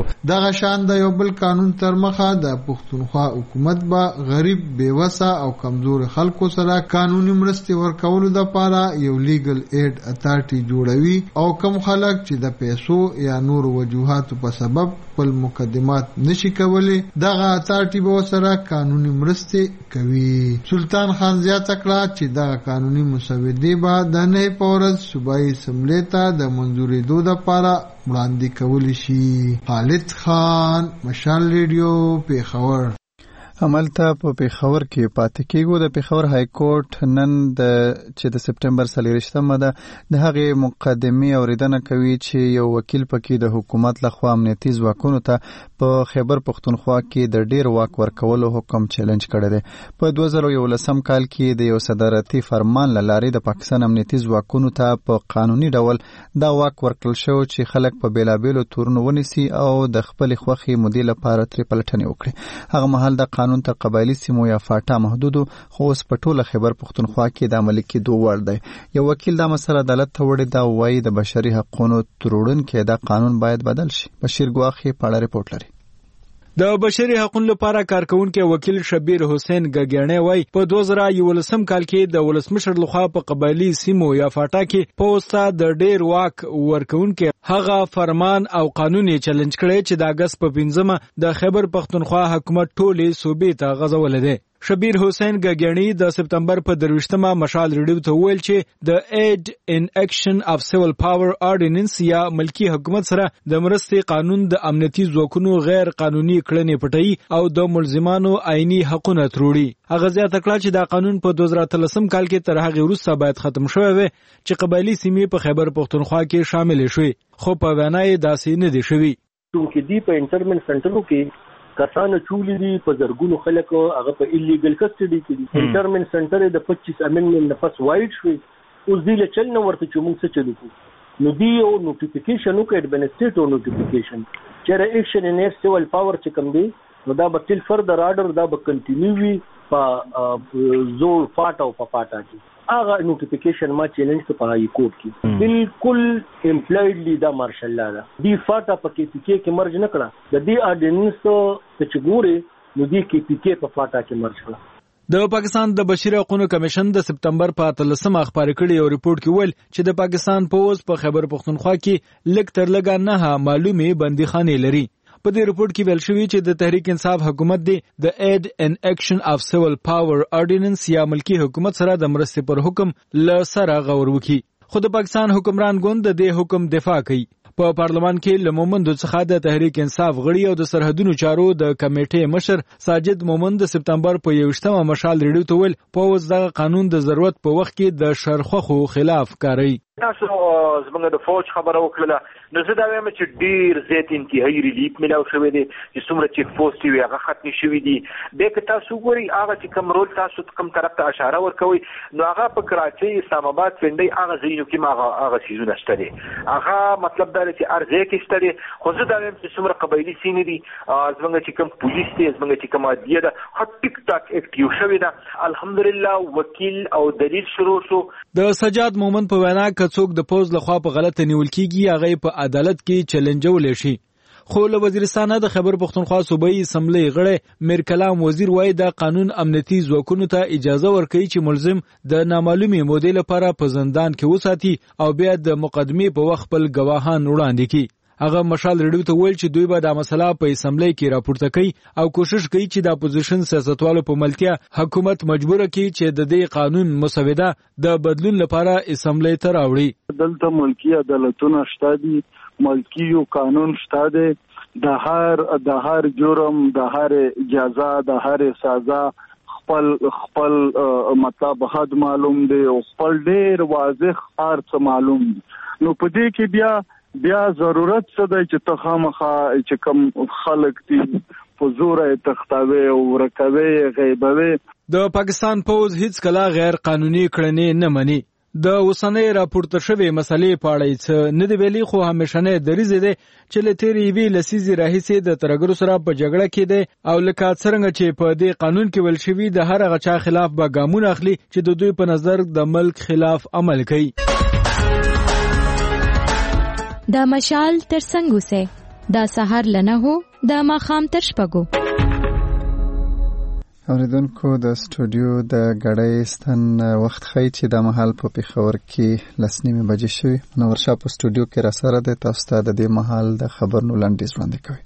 I: دغه شان د یو بل قانون تر مخه د پښتونخوا حکومت به غریب بیوسه او کمزور خلکو سره قانوني مرستې ورکولو لپاره یو لیګل ایډ اتارټي جوړوي او کم خلک چې د پیسو یا نور وجوهاتو په سبب خپل مقدمات نشي کولی دغه اتارټي به سره قانوني مرستې کوي. سلطان خان زیاته کړه چې دغه قانوني مسودې به د نه په ورځ صوبایي اسمبلې ته د منظورېدو لپاره وړاندې کولی شي. خالد خان، مشال ریډیو، پیښور.
A: هملته په پیښور کې پاتې کېږو. د پیښور های کورټ نن د چې د سپټمبر څلېرویشتمه ده د هغې مقدمې اورېدنه کوي چې یو وکیل پکې د حکومت لخوا امنیتي ځواکونو ته په خیبر پښتونخوا کې د ډېر واک ورکولو حکم چیلنج کړی دی. په دوه زره یولسم کال کې د یو صدارتي فرمان له لارې د پاکستان امنیتي ځواکونو ته په قانوني ډول دا واک ورکړل شو چې خلک په بېلابېلو تورونو ونیسي او د خپلې خوښې مودې لپاره ترې پلټنې وکړي. هغه مهال د قانون ته قبایلي سیمو یا فاټا محدودو، خو اوس په ټوله خیبر پښتونخوا کې د عملي کېدو وړ دی. یو وکیل دا مسله عدالت ته وړې ده او وایي د بشري حقونو تروړونکی دا قانون باید بدل شي. بشیر ګواخي په اړه رپورټ لري.
C: د بشري حقوقو لپاره کارکونکو وکیل شبیر حسین ګګیړنی وای په دوه زره یولسم کال کې د ولسمشر لخوا په قبایلی سیمو یا فاټا کې پوسټا د ډیر واک ورکونکو هغه فرمان او قانون چیلنج کړي چې د اگست په پنځمه د خیبر پښتونخوا حکومت ټولې صوبې ته غځول دي. شبیر حسین ګګیړنی د سپټمبر په درویشتمه مشال ریډیو ته ویل چې د اید ان اکشن اف سیول پاور آرډیننس یا ملکی حکومت سره د مرستې قانون د امنیتي ځواکونو غیر قانوني کړنې پټي او د ملزمانو عیني حقوقونه تروړي. هغه زیاته کړه چې دا قانون په دوه زره اتلسم کال کې تر هغه وروسته باید ختم شوی وي چې قبایلی سیمې په خیبر پښتونخوا کې شامل شي، خو په وینا یې داسې نه دي شوي.
E: چې دی په انټرمنټ سنټرو کې کسانو چولې دي په زرګونو خلک هغه په ایلیګل کسټډي کې دي. انټرمنټ سنټر د پچیس امندمنت نه پس وایډ شوی. اوس دی له چل نه ورته چې موږ څه چلو کوو نو دی یو نوټیفیکیشن وکړ ایڈمنسټریټیو نوټیفیکیشن چې ایکشن ان سیول پاور چې کوم دی نو دا به تل فردر آرډر دا به کنټینیو وي په زور فاټا او په فاټا کې. هغه نوټیفیکیشن ما چیلنج ته په هاي کورټ کې بالکل امپلایډلی دا مارشل لا ده دی فاټا په کې پی کې مرج نه کړه د دې آرډیننس ته چې ګوري نو دی کې پی کې په فاټا کې مرج کړه.
C: د پاکستان د بشري حقوقو کمیشن د سپټمبر په اتلسمه خبرې کړې یو ریپورت کې ویل چې د پاکستان پوز په خیبر پښتونخوا کې لږ تر لږه نه معلومه بندیخانې لري. په دې ریپورت کې ویل شوی چې د تحریک انصاف حکومت دی د اید ان اکشن اف سیول پاور آرډیننس یا ملکی حکومت سره د مرستې پر حکم ل سره غور وکړي. خو د پاکستان حکمران ګوند د دې حکم دفاع کوي. په پارلمان کې لمومند څخه د تحریک انصاف غړي او د سرحدونو چارو د کمیټې مشر ساجد مومند د سپټمبر په یوشتمه مشال ریډیو ته ویل پوز د قانون د ضرورت په وخت کې د شرخخو خلاف کاری.
J: تاسو زموږ د فوج خبره وکړه نو زه دا وایم چې ډیر زیات انتهایی ریلیف ملاو شوی دی چې څومره چیک پوسټ وي هغه ختم شوی دی. به که تاسو ګوري هغه چې کوم رول تاسو کوم طرف ته اشاره ورکوي نو هغه په کراچۍ، اسلام آباد، پنډۍ هغه ځایونو کې هغه هغه سیزونه شته دي. هغه مطلب دا چې ارزه کې شته دي. خو زه دا وایم چې څومره قبایلی سیمې دي زموږ چې کوم پولیس دی زموږ چې کوم عدلیه ده هغه ټیک ټاک اکټیو شوی ده. الحمدلله وکیل او دلیل شروع شو.
C: د سجاد مومند په وینا څوک د پوز لخوا په غلطه نیول کیږي هغه په عدالت کې چیلنجول شي. خو له وزیرستان د خیبر پښتونخوا صوبایي اسمبلی غړي میر کلام وزیر وایي دا قانون امنیتي ځواکونو ته اجازه ورکوي چې ملزم د نامعلومي مودې لپاره په زندان کې وساتي او بیا د مقدمې په وخت خپل گواهان وړاندې کړي. هغه مشال ریډیو ته ویل چې دوی به د مسله په اسمبلی کې راپورته کوي او کوشش کوي چې د اپوزیشن سیاستوالو په ملتیا حکومت مجبور کړي چې د دې قانون مسوده د بدلون لپاره اسمبلی ته راوړي.
K: دلته ملکی عدالتونه شته دي، ملکی یو قانون شته دی، د هر د هر جرم، د هر جزا، د هر سزا خپل خپل مطلب حد معلوم دی او خپل ډیر واضح هر څه معلوم دی. نو په دې کې بیا بیا ضرورت څه دی چې ته خامخا چې کوم خلک دي په زور تختاوي او ورکوي غیبوي. د پاکستان پوز هیڅ کله غیر قانوني کړنې نه مني. د اوسنۍ راپورته شوې مسلې په اړه څه نه دی ویلي، خو همیشنه دریځ دی چې له تیرې یوې لسیزې راهیسې د ترګرو سره په جګړه کې دی او لکه څرنګه چې په دې قانون کې ویل شوي د هر هغه چا خلاف به ګامونه اخلي چې د دوی په نظر د ملک خلاف عمل کوي.
H: د مشال ترڅنګ اوسئ. دا سهار لنه هو د ماخام تر شپږو.
A: اوریدونکو د سټوډیو د غړې ستن وخت خی چې د مهال په پیښور کې لسنیمه بجې شوې. منور شاه په سټوډیو کې را سره ده. تاسو ته د دې مهال د خبرونو لاندې وړاندې کوي.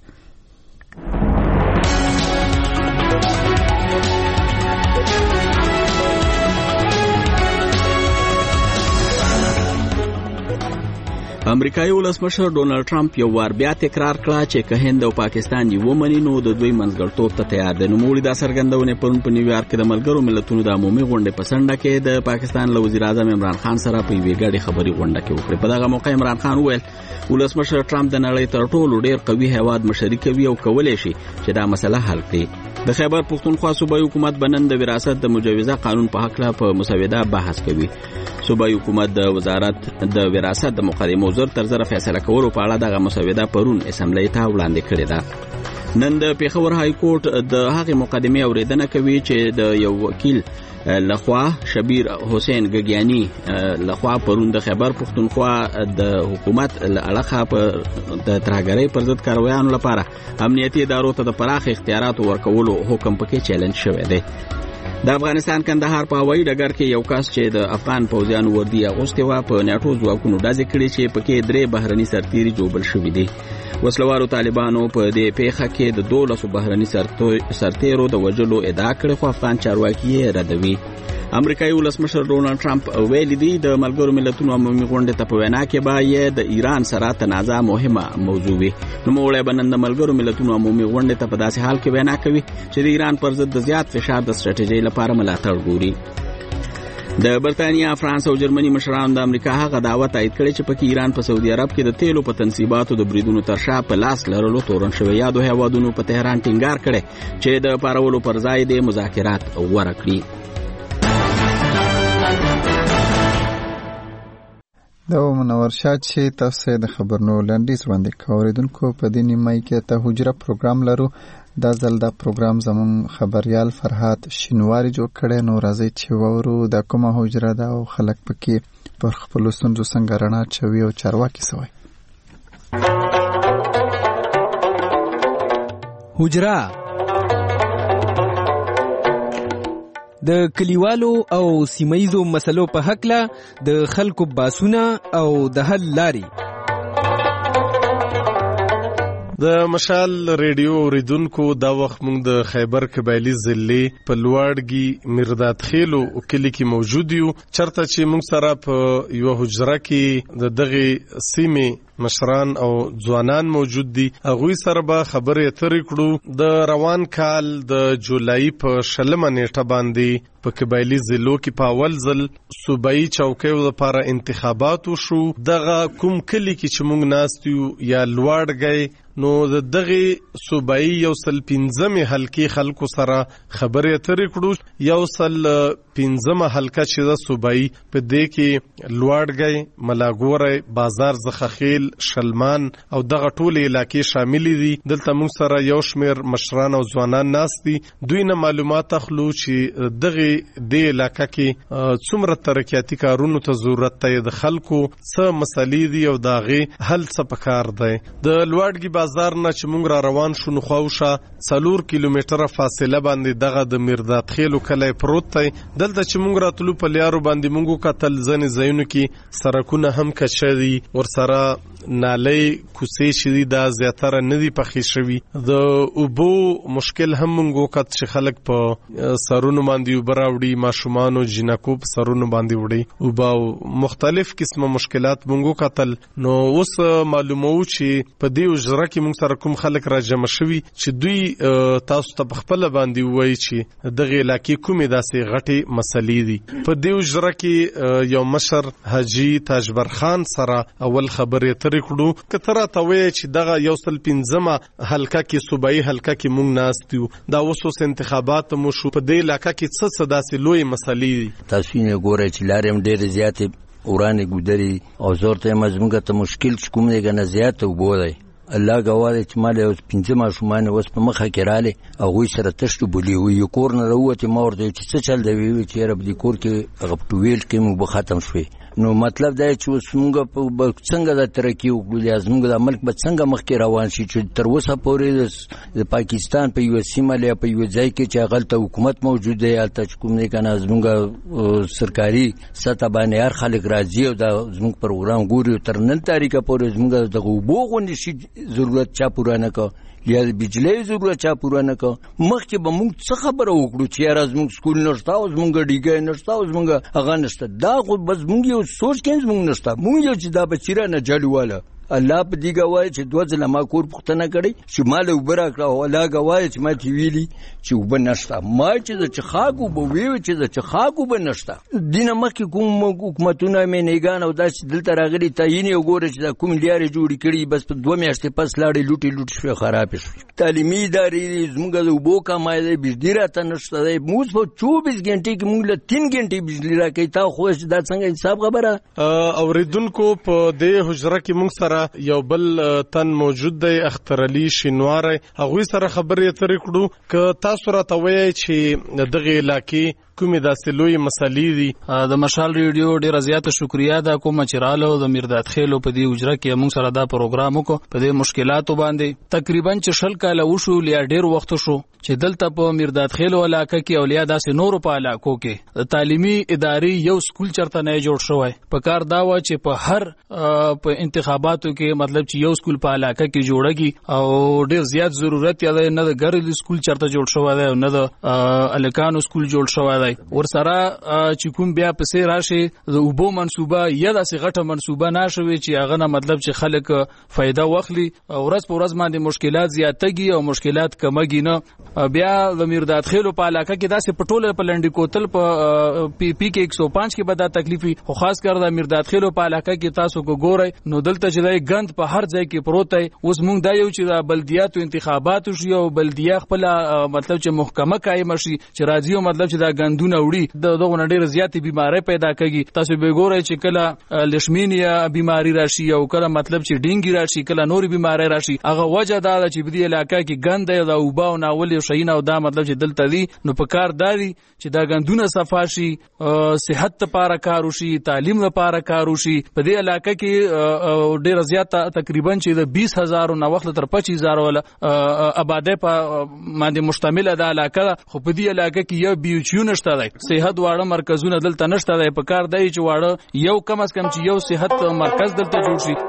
B: امریکایي ولسمشر ډونالد ټرمپ یو وار بیا تکرار کړه چې که هند او پاکستان یې ومني نو د دوی منځګړیتوب ته تیار دي. نوموړي دا څرګندونه پرون په نیویارک کې د ملګرو ملتونو د عمومي غونډې په څنډه کې د پاکستان له وزیر اعظم عمران خان سره په یوې ګډې خبري غونډه کې وکړه. په دغه موقع عمران خان وویل ولسمشر ټرمپ د نړۍ تر ټولو ډېر قوي هیواد مشري کوي او کولی شي چې دا مسله حل کړي. د خیبر پښتونخوا صوبایي حکومت بنن د وراثت د مجوزه قانون په حق لا په مسوده بحث کوي. صوبایي حکومت د وزارت د وراثت د مقدمو زر تر زره فیصله کولو په اړه دغه مسوده پرون اسمبلی ته وړاندې کړې ده. نن د پیښور های کورټ د هغې مقدمې اوریدنه کوي چې د یو وکیل لخوا شبیر حسین گگیانی لخوا پرون د خیبر پښتونخوا د حکومت لخوا په د ترهګرۍ پر ضد کاروایانو لپاره امنیتي ادارو ته د پراخ اختیاراتو ورکولو حکم پکې چیلنج شوی دی. د افغانستان کندهار په هوایي ډګر کې یو کس چې د افغان پوځیانو وردی اغوستې وه په نیټو ځواکونو ډزې کړې چې پکې درې بهرني سرتیري جوړ شوي دي. وسلوارو طالبانو په دې پیښه کې د دولسو بهرني سرتیرو د وژلو ادعا کړې خو افغان چارواکي یې ردوي. امریکایي ولسمشر ډونالد ټرمپ ویلي دی د ملګرو ملتونو عمومي غونډې ته په وینا کې به یې د ایران سره تنازع مهمه موضوع وي. نوموړی به نن د ملګرو ملتونو عمومي غونډې ته په داسې حال کې وینا کوي چې د ایران پر ضد د زیات فشار د ستراتیژۍ لپاره ملاتړ ګوري. د برتانیا، فرانس او جرمني مشرانو د امریکا هغه دعوت تایید کړی چې پکې ایران په سعودي عرب کې د تیلو په تنصیباتو د بریدونو تر شا په لاس لرلو تورن شوی. یادو هیوادونو په تهران ټینګار کړی چې د پارولو پر ځای د مذاکرات غوره کړي.
A: دا منور شاه چې تاسو د خبرونو لاندې وړاندې کوي. اوریدونکو په دې نیمه کې ته حجره پروګرام لرو. دا ځل دا پروګرام زمون خبريال فرحات شینواری جوړ کړي. نو راځي چې وورو د کومه حجره دا او خلک پکې پر خپل ستونزو څنګه رڼا چوي او چارواکي سوي.
L: حجره د کلیوالو او سیمایزو مسلو په حق له د خلکو باسونه او د حل لاري.
M: د مشال ریډیو اوریدونکو دا وخت موږ د خیبر قبایلی ضلع په لوړګي مرداد خیلو کلی کې موجود یو. چرته چې موږ سره په یو حجره کې د دغه سیمه مشران او ځوانان موجود دي. هغوی سره به خبرې اترې کړو. د روان کال د جولای په شلمه نیټه باندې په قبایلی ضلعو کې په اول ځل صوبایي چوکیو لپاره انتخابات وشو. دغه کوم کلی کې چې موږ ناست یو یا لوړګي نو د دغه صوبایي یو سل پنځمه حلقې خلکو سره خبرې اترې کړو. یو سل پنځمه حلقه چې د صوبایي په دې کې لوړګي، ملاګوري، بازار زخخیل، شلمان او دغه ټول علاقې شامل دي. دلته موږ سره یو شمیر مشران او ځوانان ناست دي. دوی نه معلومات اخلو چې دغه د علاقې کې څومره ترقیاتي کارونو ته ضرورت دی، د خلکو څه مسلې دي او داغه حل څه پکار دی. د لوړګي بازار نه چې موږ را روان شو نو خواوشه څلور کیلومتره فاصله باندې دغه د مرداد خیلو کلی پروت دی. دلته چې موږ راتلو په لیارو باندې موږ کتل ځنې ځایونو کې سرکونه هم کچه دي، ورسره نالۍ کوڅې چې دي دا زیاتره نه دي پخې شوي. د اوبو مشکل هم موږ وکت چې خلک په سرونو باندې اوبه راوړي، ماشومانو جنکو په سرونو باندې وړي اوبه او مختلف قسمه مشکلات موږ وکتل. نو اوس معلومو چې په دې اجره کې موږ سره کوم خلک را جمع شوي چې دوی تاسو ته په خپل باندې وایي چې دغه علاقې کومې داسې غټې مسلې دي. په دې اجره کې یو مشر حاجی تاجبر خان سره اول خبرې ترې کړو. کتره ته وایي چې دغه یو سل پنځمه حلقه کې صوبایي حلقه کې موږ ناست یو. دا اوس انتخابات مو شو. په دې علاقه کې څه څه داسې لوی مسلې دي؟
N: تاسو یې ګورئ چې لارې هم ډېرې زیاتې ورانې ګودري او زور ته مزموږه ته مشکل چې کوم دی کنه زیات اوبو دی. الله ګواه دی چې مال اوس پنځه ماشومان اوس په مخه کې رالی هغوی سره تشتو بولي وي. یو کور نه راووتې ما ورته چې څه چل دی ویل چې یاره په دې کور کې هغه په ټویل کې مو به ختم شوې نو مطلب دا چې اوس موږ په څنګه د ترقي وکړو یا زموږ د ملک به څنګه مخکې روان شي چې تر اوسه پورې د پاکستان په یوه سیمه یا په یوه ځای کې چې هغلته حکومت موجود دی هلته چې کوم دی که نه زموږ سرکاري سطح باندې هر خلک راځي او دا زموږ پروګرام ګوري تر نن تاریخه پورې زموږ دغه اوبو غوندې شي ضرورت چا پوره نه کړ یا د بجلی ضرورت چا پوره نه کړ. مخکې به موږ څه خبره وکړو چې یاره زموږ سکول نشته او زموږ ډیګی نشته او زموږ هغه نشته. دا خو بس موږ یو سوچ کې زموږ نشته. موږ یو چې دا به چیرې نه جالواله الله په دې ګواهی چې دوه ځله ما کور پوښتنه کړې چې ما له اوبه راکړه او الله ګواهی چې ما تې ویلي چې اوبه نشته. ما چې د څښاک اوبه ویې چې د څښاک اوبه نشته. دې نه مخکې کوم حکومتونه مېنېګان او داسې دلته راغلي تعین یې وګوره چې دا کومې لارې جوړې کړي بس په دوه میاشتې پس لاړې لوټې لوټې شوې خرابې شوې. تعلیمي ادارې زموږ د اوبو کمای دی بجلي راته نشته دی. موږ په چوبیس ګنټې کې موږ له تین ګنټې بجلي راکوي. تا خو دا څنګه حساب خبره.
M: اورېدونکو په دې حجره کې موږ سره یو بل تن موجود دی اختر علي شینواری. هغوی سره خبرې اترې کړو که تاسو راته وایئ چې دغه علاقې کومې داسې لوی مسلې دي.
O: د مشال ریډیو ډیره زیاته شکریا ده کومه چې رااله د میرداد خیلو په دې حجره کې موږ سره دا پروګرام وکړو په دې مشکلاتو باندې. تقریبا چې شل کاله وشو لیا ډیر وخت شو چې دلته په میرداد خیلو علاقه کې او لیا داسې نورو په علاقو کې د تعلیمي ادارې یو سکول چرته نه جوړ شوی. په کار دا و چې په هر په انتخاباتو کې مطلب چې یو سکول په علاقه کې جوړږي او ډیر زیات ضرورت یې نه د ګرل سکول چرته جوړ شوی دی او نه د الکانو سکول جوړ شوی دی. ور سره چې کوم بیا پسې راشي د اوبو منصوبه یا داسې غټه منصوبه نشوي چې هغه نه مطلب چې خلک فائدہ واخلي. ورځ په ورځ باندې مشکلات زیاتېږي او مشکلات کمېږي نه. بیا د میرداد خیلو په علاقه کې داسې پټوله په لنډی کوتل په پی پی کې ایک سو پانچ کې به دا تکلیفي خو خاص کر د میرداد خیلو په علاقه کې تاسو کو ګورئ نو دلته چې د غند په هر ځای کې پروت دی. اوس موږ دا یو چې د بلدیاتو انتخاباتو شي او بلدیه خپل مطلب چې محکمه قائم شي چې راځي او مطلب چې دا غندونه وړي د دغه نډیر زیاتې بیماری پیدا کوي. تاسو به ګورئ چې کله لشمینیا بیماری راشي او کله مطلب چې ډینګي راشي کله نور بیماری راشي. هغه وجه دا چې په دې علاقې کې غند دی او اوبه او ناول شي نه او دا مطلب چې دلته دي نو په کار داري چې دا غندونه صفا شي صحت لپاره کار وشي تعلیم لپاره کار وشي. په دې علاقې کې ډیر زیاته تقریبا چې د بیس هزار نو وخت تر پچیس هزار ول آباده په باندې مشتمل ده علاقه. خو په دې علاقې کې یو بیوچیو نشته دی. صحت واړه مرکزونه دلته نشته دی. په کار دی چې واړه یو کم از کم چې یو صحت مرکز دلته جوړ شي.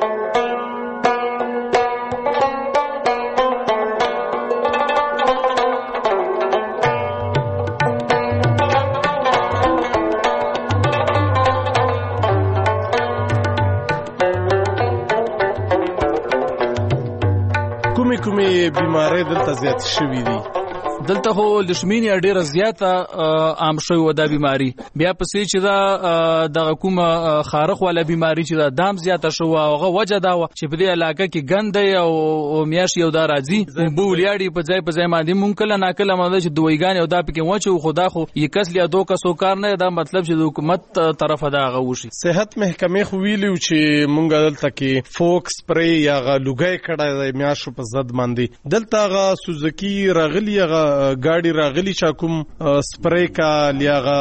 M: کومې کومې بیماری دلته زیات شوي دي؟
O: دلته خو لشمینیا ډیره زیاته عام شوی و دا بیماری. بیا پسې چې دا د کومه خارخ والا بیماری چې دا دام زیاته شو هغه وجه دا و چې په دې علاقه کې ګند او میاش یو دا راځي بو لیاړي په ځای په ځای باندې مونږ کله ناکله مده چې دویګان او دا پکې وچو خدا خو یو کس لیا دوه کسو کار نه دا مطلب چې د حکومت طرفه دا غوشي.
M: صحت محکمې خو ویلو چې مونږ دلته کې فوکس پرې یا غلوګي کړه د میاشو په زد باندې دلته غا سوزکی راغلی غا ګاډي راغلی چې کوم سپری کا لیاغه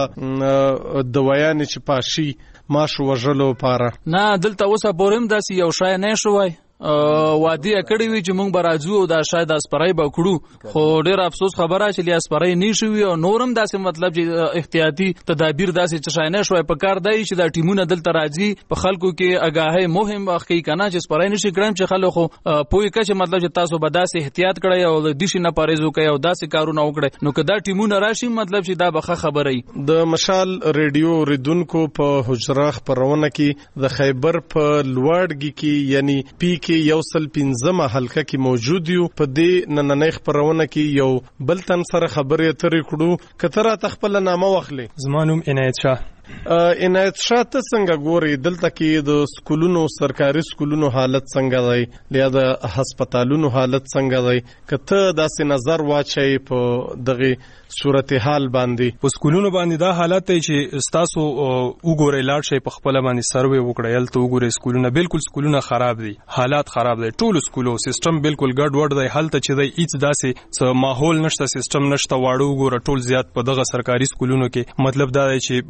M: دوايان چې پاشي ماشو وژلو پاره
O: نه دلته اوسه بورم داسي یو شای نه شوی وادي کړي وی چې مونږ برازو دا شاید اسپرای به کړو. خو ډیر افسوس خبره چې لی اسپرای نشوي او نورم داسې مطلب چې احتیاطي تدابیر داسې چې شای نه شوی. په کار دی چې دا ټیمونه دلته راځي په خلکو کې اگاهي مهم اخی کنه چې اسپرای نشي کړم چې خلکو پوي کچ مطلب چې تاسو به داسې احتیاط کړئ او د دیشي نه پارېزو کوي او داسې کارونه وکړي نو کدا ټیمونه راشي مطلب چې دا بخه خبرې.
M: د مشال ریډیو ریدونکو په حجره خبرونه کې د خیبر په لوړګي کې یعنی پی کې یو سل پنځمه حلقه کې موجود یو. په دې نننۍ خبرونه کې یو بل تن سره خبرې اترې کړو. کتره تخپل نامه واخلې.
P: زما نوم عنایت شاه.
M: عنایت شاه ته څنګه ګوري دلته کې د سکولونو سرکاري سکولونو حالت څنګه دی یا د هسپتالونو حالت څنګه دی؟ کته داسې نظر واچي په دغه صورتحال باندې.
P: په سکولونو باندې دا حالت دی چې تاسو وګورئ لاړ شي په خپل باندې سروې وکړئ ته وګورئ سکولونه بالکل سکولونه خراب دي حالات خراب دي ټول سکولو سیستم بالکل ګډ وډ دی. حالت چې دی هیڅ داسې څه ماحول نشته سیستم نشته واړو وګوره ټول زیات په دغه سرکاري سکولونو کې مطلب دا دی چې سبق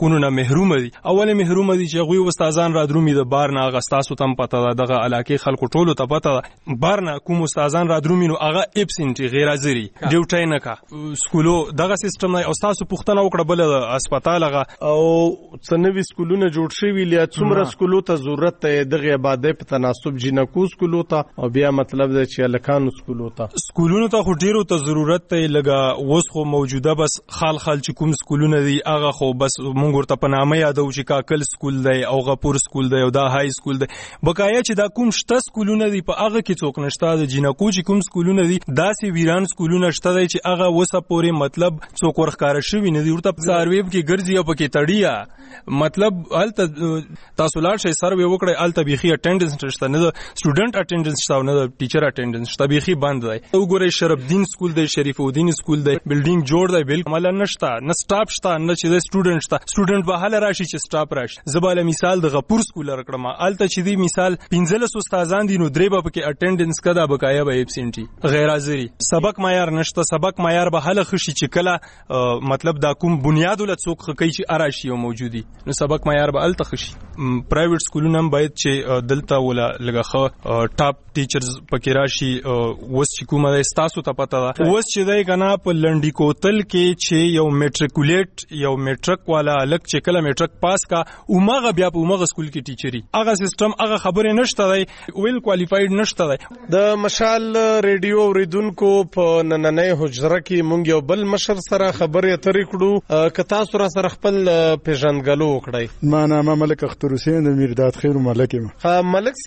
P: حقونو نه محروم دي. اول محروم دي چې غوي استادان را درومي د بار نه غستاسو تم پته ده دغه علاقې خلکو ټولو ته پته ده بار نه کوم استادان را درومي نو هغه ابسنټ غیر حاضری ډیوټي نه کا سکولو دغه سیستم نه استادو پوښتنه وکړه بل هسپتال هغه
M: او څنوي سکولونه جوړ شوي لیا څومره سکولو ته ضرورت ته دغه آبادی په تناسب جنکو سکولو ته او بیا مطلب ده چې لکانو سکولو ته
P: سکولونو ته خو ډیرو ته ضرورت ته لګا اوس خو موجوده بس خال خال چې کوم سکولونه دي هغه خو بس مونږ ورته په نامه یادو چې کاکل سکول دی او غپور سکول دی او دا های سکول دی بقایا چې دا کوم شته سکولونه دي په هغه کې څوک نشته د جنکو چې کوم سکولونه دي داسې ویران سکولونه شته دي چې هغه وسه پورې مطلب څوک ورخاره شوی نه دي ورته سرویب کې ګرځي او پکې تړیا مطلب الته تاسو لاړ شئ سروې وکړئ الته بيخي اټینډنس نشته نه د سټوډنټ اټینډنس شته نه د ټیچر اټینډنس شته بيخي بند دی وګورئ شرف الدین سکول دی شریف الدین سکول دی بلډینګ جوړ دی بالکل عمل نشته نه سټاف شته نه چې سټوډنټ شته سټوډنټ به هله راشي چې سټاف راشي زباله مثال د غپور سکول رکړم الته چې دی مثال پنځلس استادان دي نو درې به پکې اټینډنس کدا بقایا به ابسنټي غیر حاضری سبق معیار نشته سبق معیار به هله خشي چې کله مطلب دا کوم بنیاد ول څوک خکې چې اراشي او موجودي نو سبق معیار به الته خشي پرایویټ سکولونه باید چې دلته ولا لګه ټاپ ټیچرز پکې راشي وس چې کومه د تاسو ته پته ده وس چې دی کنه په لنډی کوتل کې چې یو میټریکولیټ یو میټرک والا الک چې کله میټرک پاس کا اومغه بیا په اومغه سکول کې ټیچري هغه سیستم هغه خبره نشته دی ویل کوالیفاید نشته دی
M: د مشال ریډیو اوریدونکو په نننۍ حجره کې مونږ یو بل مشر سره خبرې اترې کړو که تاسو را سره خپل پیژندګلو وکړئ
Q: ما نامه ملک اختر حسین د میرداد خیر ملک یم
M: ها ملک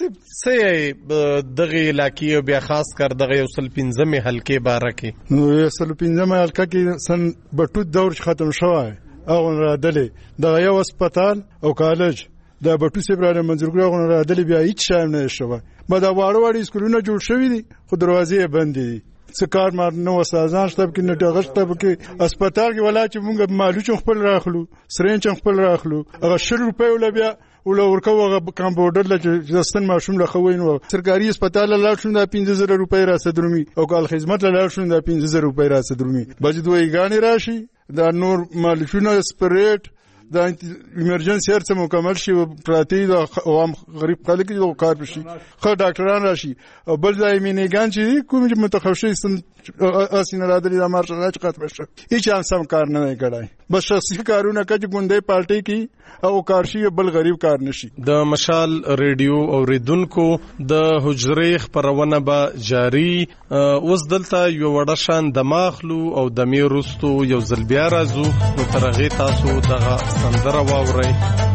M: څه دغه علاقې بیا خاص کر دغه یو سل پنځمه حلقې باره کې
Q: نو یو سل پنځمه حلقه کې سن بټوت دور ختم شوی او رادلې د یو هسپتال او کالج د بټو سیبرانه منځګړو غو رادلې بیا هیڅ شایم نه شوی ما دا واړه واړه سکولونه جوړ شوی دي خو دروازې بند دي څه کار مار نو استادان شته کې نه ټغشته کې هسپتال کې ولا چې مونږ مالو خپل راخلو سرنج خپل راخلو هغه شل روپۍ ول بیا ول ورکو هغه کمپاوډر لکه ځستن ماشوم له خوین و سرکاري هسپتال له لاړ شوم د پنځه زره روپۍ را صدرمي او کال خدمت له لاړ شوم د پنځه زره روپۍ را صدرمي بجې دوی غاڼې راشي دا نور مالشونه سپریټ دا ایمرجنسي هرڅه مکمل شي پراتی د عوام غریب خلک یو کار بشي خو ډاکټران راشي او بل ځای مینګان چې کوم متخصص اسینه را دي د مارش راځ قطب شي هیڅ هم سم کار نه کړای بس شخصي کارونه کوي ګوندې پارټي کی او کارشي بل غریب کار نشي
M: د مشال ریډیو اوریدونکو د حجرې خبرونه به جاری اوس دلته یو وړه شان دماغلو او د میرستو یو ځل بیا راځو نو ترغه تاسو دغه سندره واورئ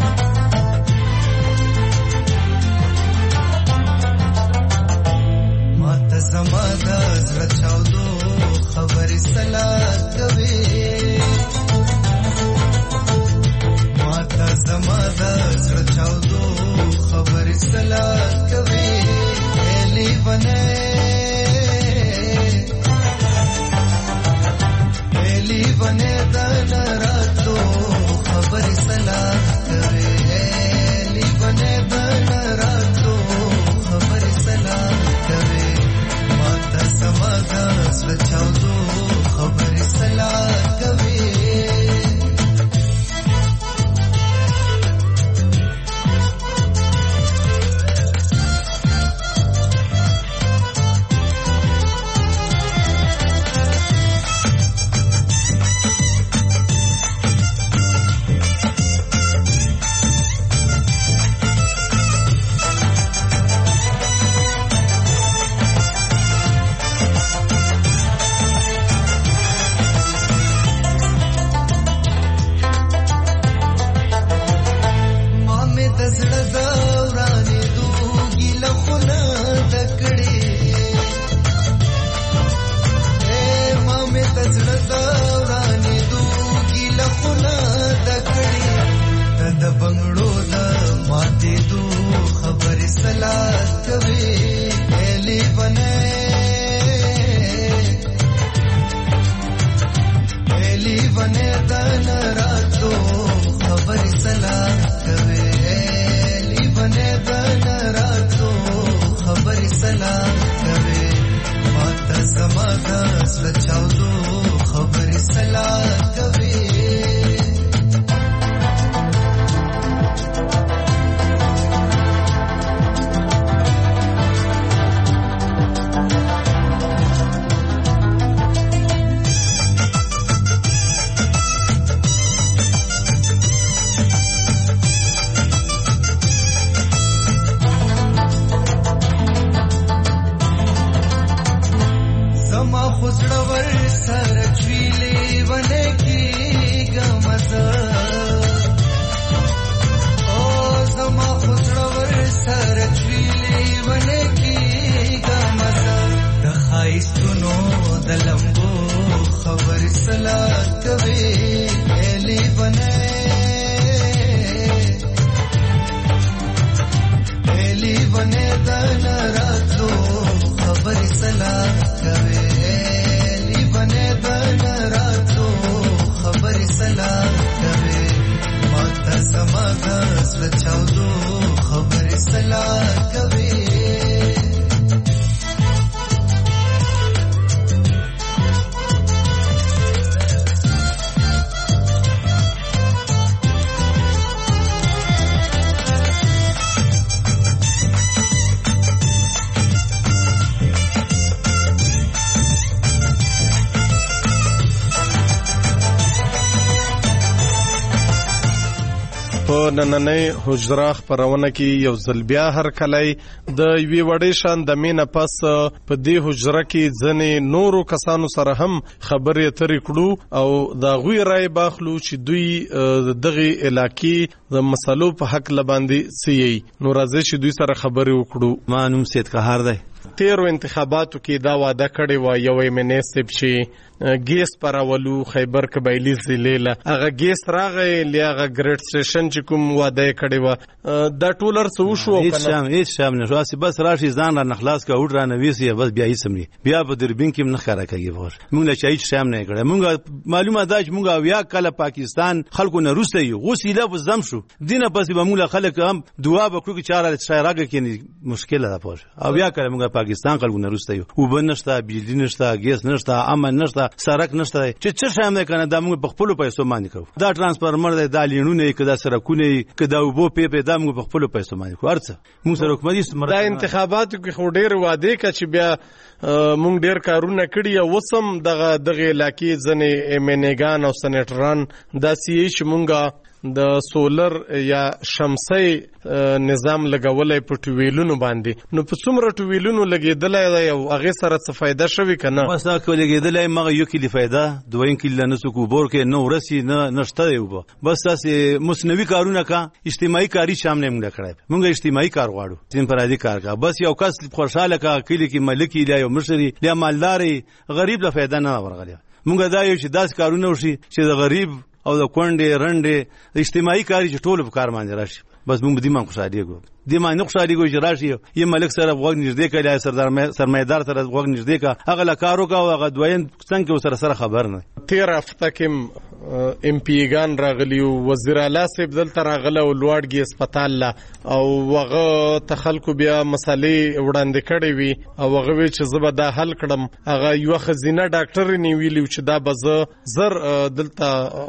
R: ماته زماده زړه چاودو خبرې سلا کوي ماته زماده زړه چاودو خبرې سلا کوي الی بنه الی بنه دل راتو خبرې سلا کوي الی بنه دل راتو خبرې سلا کوي ماته زماده زړه چاودو خبرې سلا کوي खुसड़वर सर चुईले बने की गमजा ओ जमा खुसड़वर सर चुईले बने की गमजा दखाई सुनो दलम्बो खबर सला कवे एली बने एली बने दन रातो खबर सला कवे एली बने दन रातो खबर सला कवे माता समागा स्वच्छाउदो खबर सला कवे
M: په نننۍ حجره خپرونه کې یو ځل بیا هر کلی د یوې وړې شان د مینه پس په دې حجره کې ځنې نورو کسانو سره هم خبرې اترې کړو او د هغوی رای باخلو چې دوی دغې علاقې د مسلو په حق لباندې څه یي. نو راځئ چې دوی سره خبرې وکړو.
S: ما نوم سید قهار دی.
M: تیرو انتخاباتو کې دا وعده کړې وه یوې مناسب چې ګیس پراولو خیبر قبایلی ضلع له هغه ګیس راغی لی هغه ګریډ سټیشن چې کوم وعده یې کړې وه دا ټول هر څه وشو
S: هېڅ شام هېڅ شام نه شو هسې بس راشي ځان را نه خلاص کړه هوډ را نه ویسي بس بیا هېڅ هم نه بیا په دوربین کې هم نه ښکاره کوي بغور مونږ له چا هېڅ شام نه یې کړی مونږ معلومه ده چې مونږ اویا کله پاکستان خلکو نه وروسته یو اوس ایله به زم شو دې نه پسې به مونږ له خلک هم دعا به کړو چې چا را راږه کښېني مشکله ده پوه اویا کله مونږ پاکستان خلکو نه وروسته یو اوبه نشته بجلي نشته ګیس نشته امن نشته سړک نشته چې څه شی نه کنه دا موږ په خپل پیسو باندې کوو دا ترانسفارمر دی دا لینونه کې دا سرکونه کې دا وبو پی پی دا موږ په خپل پیسو باندې کوو ارڅ موږ سره حکومتي
M: دا انتخاباتو کې خو ډېر وعده کا چې بیا موږ ډېر کارونه کړي او وسم دغه دغه علاقې ځنې امیندګان او سېنیټران دا سی چې موږ د سولر یا شمسي نظام لګولای په ټویلونو باندې نو په څومره ټویلونو لګیدلای دی او هغه سره څه فائدہ شوی کنه
S: بس دا کو لګیدلای مغه یو کلی فائدہ دویم کلی نه سکو بور کې نو رسی نه نشته یو بس تاسو مصنوي کارونه کا اجتماعي کاری شامل موږ کړای موږ اجتماعي کار غواړو تیم پرادي کار کا بس یو کس خوشاله کا کلی کې ملکی لا یو مشري لا مالداري غریب له فائدہ نه ورغلی موږ دا یو چې داس کارونه وشي چې د غریب او د کونډې رنډې اجتماعي کاری چې ټول په کار باندې راشي بس موږ دې مان خوشاله ګو دې مان نه خوشاله ګو چې راشي یې ملک سره وګ نږدې کړي سردار سرمایدار سره وګ نږدې کا هغه لا کارو کا هغه دوین څنګه سره سره خبر نه
M: تیر هفته کې ام پی ګان راغلی وزیر اعلی صاحب دلته راغله او لوړګي هسپتال لا او هغه تخلکو بیا مسالې وړاندې کړې وي او هغه وی چې زه به دا حل کړم هغه یو خزینه ډاکټر نیویلی چې دا به زه زر دلته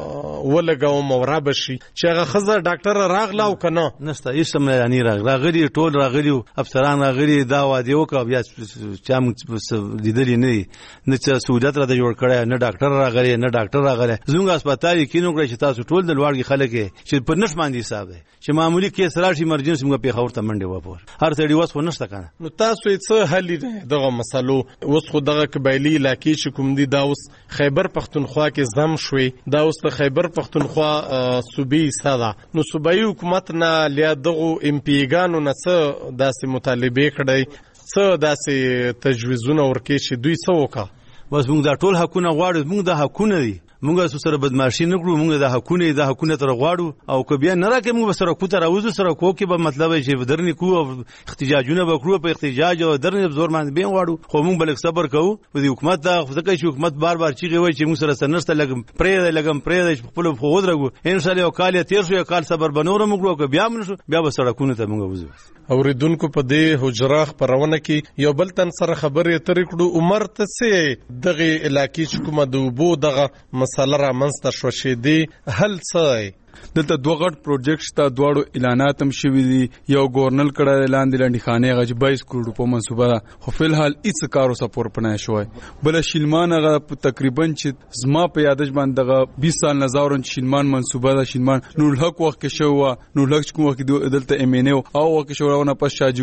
M: ولګوم او را بشي چې هغه خزه ډاکټر راغله او کنه
S: نشته هیڅ هم نه راغلی ټول راغلی افسران راغلی دا وادي وکړه بیا چې موږ لیدلې نه نه چې سہولت را جوړ کړی نه ډاکټر راغلی نه ډاکټر راغلی زموږ هسپتال کې نو کړی چې تاسو ټول د لوړګي خلک چې په نش باندې حساب دی چې معمولی کیس راشي ایمرجنسي موږ په خبر ته منډه وپور هر څړي وس خو نشته کنه
M: نو تاسو یې څه حل دی دغه مسلو اوس خو دغه قبایلی علاقې چې کوم دي دا اوس خیبر پختونخوا کې زم شوي دا اوس د خیبر پختونخوا صوبې ساده نو صوبایي حکومت نه لیا دغه ام پی ګانو نه څه داسې مطالبه کړي څه داسې تجویزونه ورکړي چې دوی څه وکړه
S: بس موږ دا ټول حقونه غواړو موږ د حقونه دي موږ سره بدمعشي نه کړو موږ د حقونه د حقونه تر غواړو او که بیا نه راکې موږ سره کو تر اوځو سره کو کې به مطلب چې درنې کو احتجاجونه وکړو په احتجاج او درنې زور باندې به غواړو خو موږ بلک صبر کوو د حکومت دا ځکه چې حکومت بار بار چیږي وای چې موږ سره سنشته لګم پرې لګم پرې د خپل خود راغو ان شاء الله کال تیر شو کال صبر بنور موږ کو بیا موږ بیا به سره کو ته موږ وځو
M: اوریدونکو په دې حجره خبرونه کې یو بل تن سره خبرې اترې کړو عمر ته سي دغه علاقې چې کومه د وبو دغه مسله را منځته شوه چې دی حل څه
T: دلته دوه غټ پروجیکټ شته دواړو اعلانات هم شوي دي یو ګورنل کړه اعلان دی لاندې خانې هغه چې بایس کروڑ روپو منصوبه ده خو فلحال هیڅ کارو سپور پناه شوی بل شیلمان هغه تقریبا چې زما په یادش باندې دغه بیس سال نه زاورن شیلمان منصوبه ده شیلمان نور الحق وخت کې شو نور الحق کوم وخت دلته ام ان او او وخت شو راونه پس شاجي ګل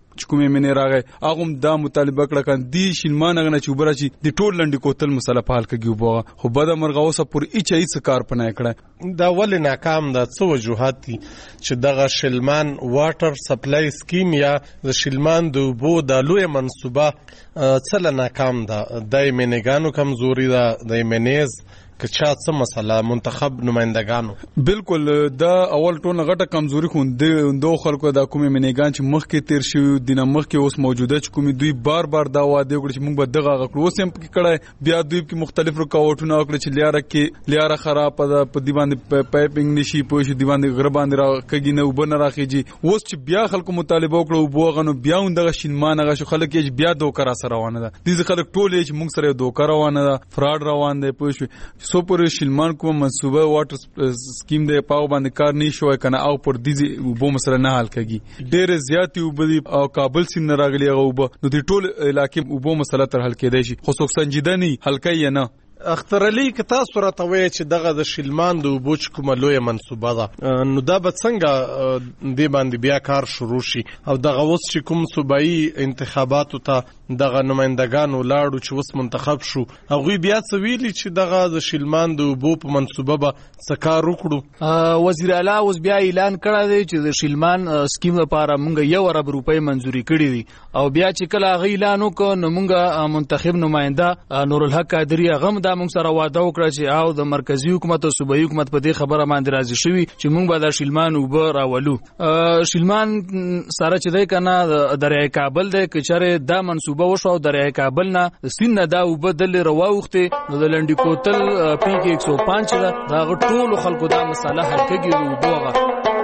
T: چې کومې منې راغی هغه دا مطالبه کړه کان دی شلمان غنه چې وبره چې د ټول لنډي کوتل مسله په حل کې وبوغه خو بده مرغه اوسه پر ایچ ایچ کار پناه کړه.
M: دا ولې ناکام ده؟ څه وجوهات دي چې دغه شلمان واټر سپلای سکیم یا د شلمان د اوبو د لوی منصوبه څه ناکام ده؟ د ایمنګانو کمزوري ده، د ایمنیز که چا څه مسله منتخب نمائندگانو؟
T: بالکل دا اول ټول غټه کمزوري خو د خلکو د کومې منیګان چې مخکې تیر شوی دینه مخکې اوس موجوده چې کومې دوی بار بار دا وعده وکړي چې موږ به دغه غکړو اوس هم پکې کړای بیا دوی کې مختلف رکاوټونه وکړي چې لیاره کې لیاره خراب ده په دی باندې پایپینګ نشي پوه شي دی باندې غره باندې را کګي نه وبنه راخیږي اوس چې بیا خلکو مطالبه وکړو بوغنو بیا دغه شینمان هغه شو خلک یې بیا دوکرا سره روانه ده دي خلک ټول یې چې موږ سره دوکرا روانه ده فراډ روان دی پوه شي سو پر شلمان کوم منصوبه واټر سکیم دی پاو باندې کار نه شوی کنه او پر دې وبو مسله نه حل کیږي ډېر زیاتی وبدي او کابل سین نه راغلی غوبه نو د ټول علاقې وبو مسله تر حل کېدای شي خو څوک سنجیده نه حل کوي نه.
M: اختر علي که تاسو راته وایئ چې دغه د شلمان د اوبو چې کومه لویه منصوبه ده نو دا به څنګه دې باندې بیا کار شروع شي او دغه اوس چې کوم صوبایي انتخاباتو ته دغه نمائندګان ولاړو چې اوس منتخب شو هغوی بیا څه ویلي چې دغه د شلمان د اوبو په منصوبه به څه کار وکړو؟
O: وزیر اعلی اوس بیا اعلان کړی دی چې د شلمان سکیم لپاره موږ یو ارب روپۍ منظوري کړي دي او بیا چې کله هغه اعلان وکړ نو موږ منتخب نماینده نورالحق قادري هغه دا موږ سره وعده وکړه چې او د مرکزی حکومت او صوبایي حکومت په دې خبره باندې راضي شوي چې موږ به د شلمان اوبه راولو. شلمان سره چې دی کنه دریای کابل دی که چېرې دا منصوبه وشوه او دریای کابل نه سیند نه دا اوبه دلې راواوښتې نو د لنډي کوتل پی کې ایک سو پانچ ده د هغه ټولو خلکو دا مسله حل کېږي د اوبو هغه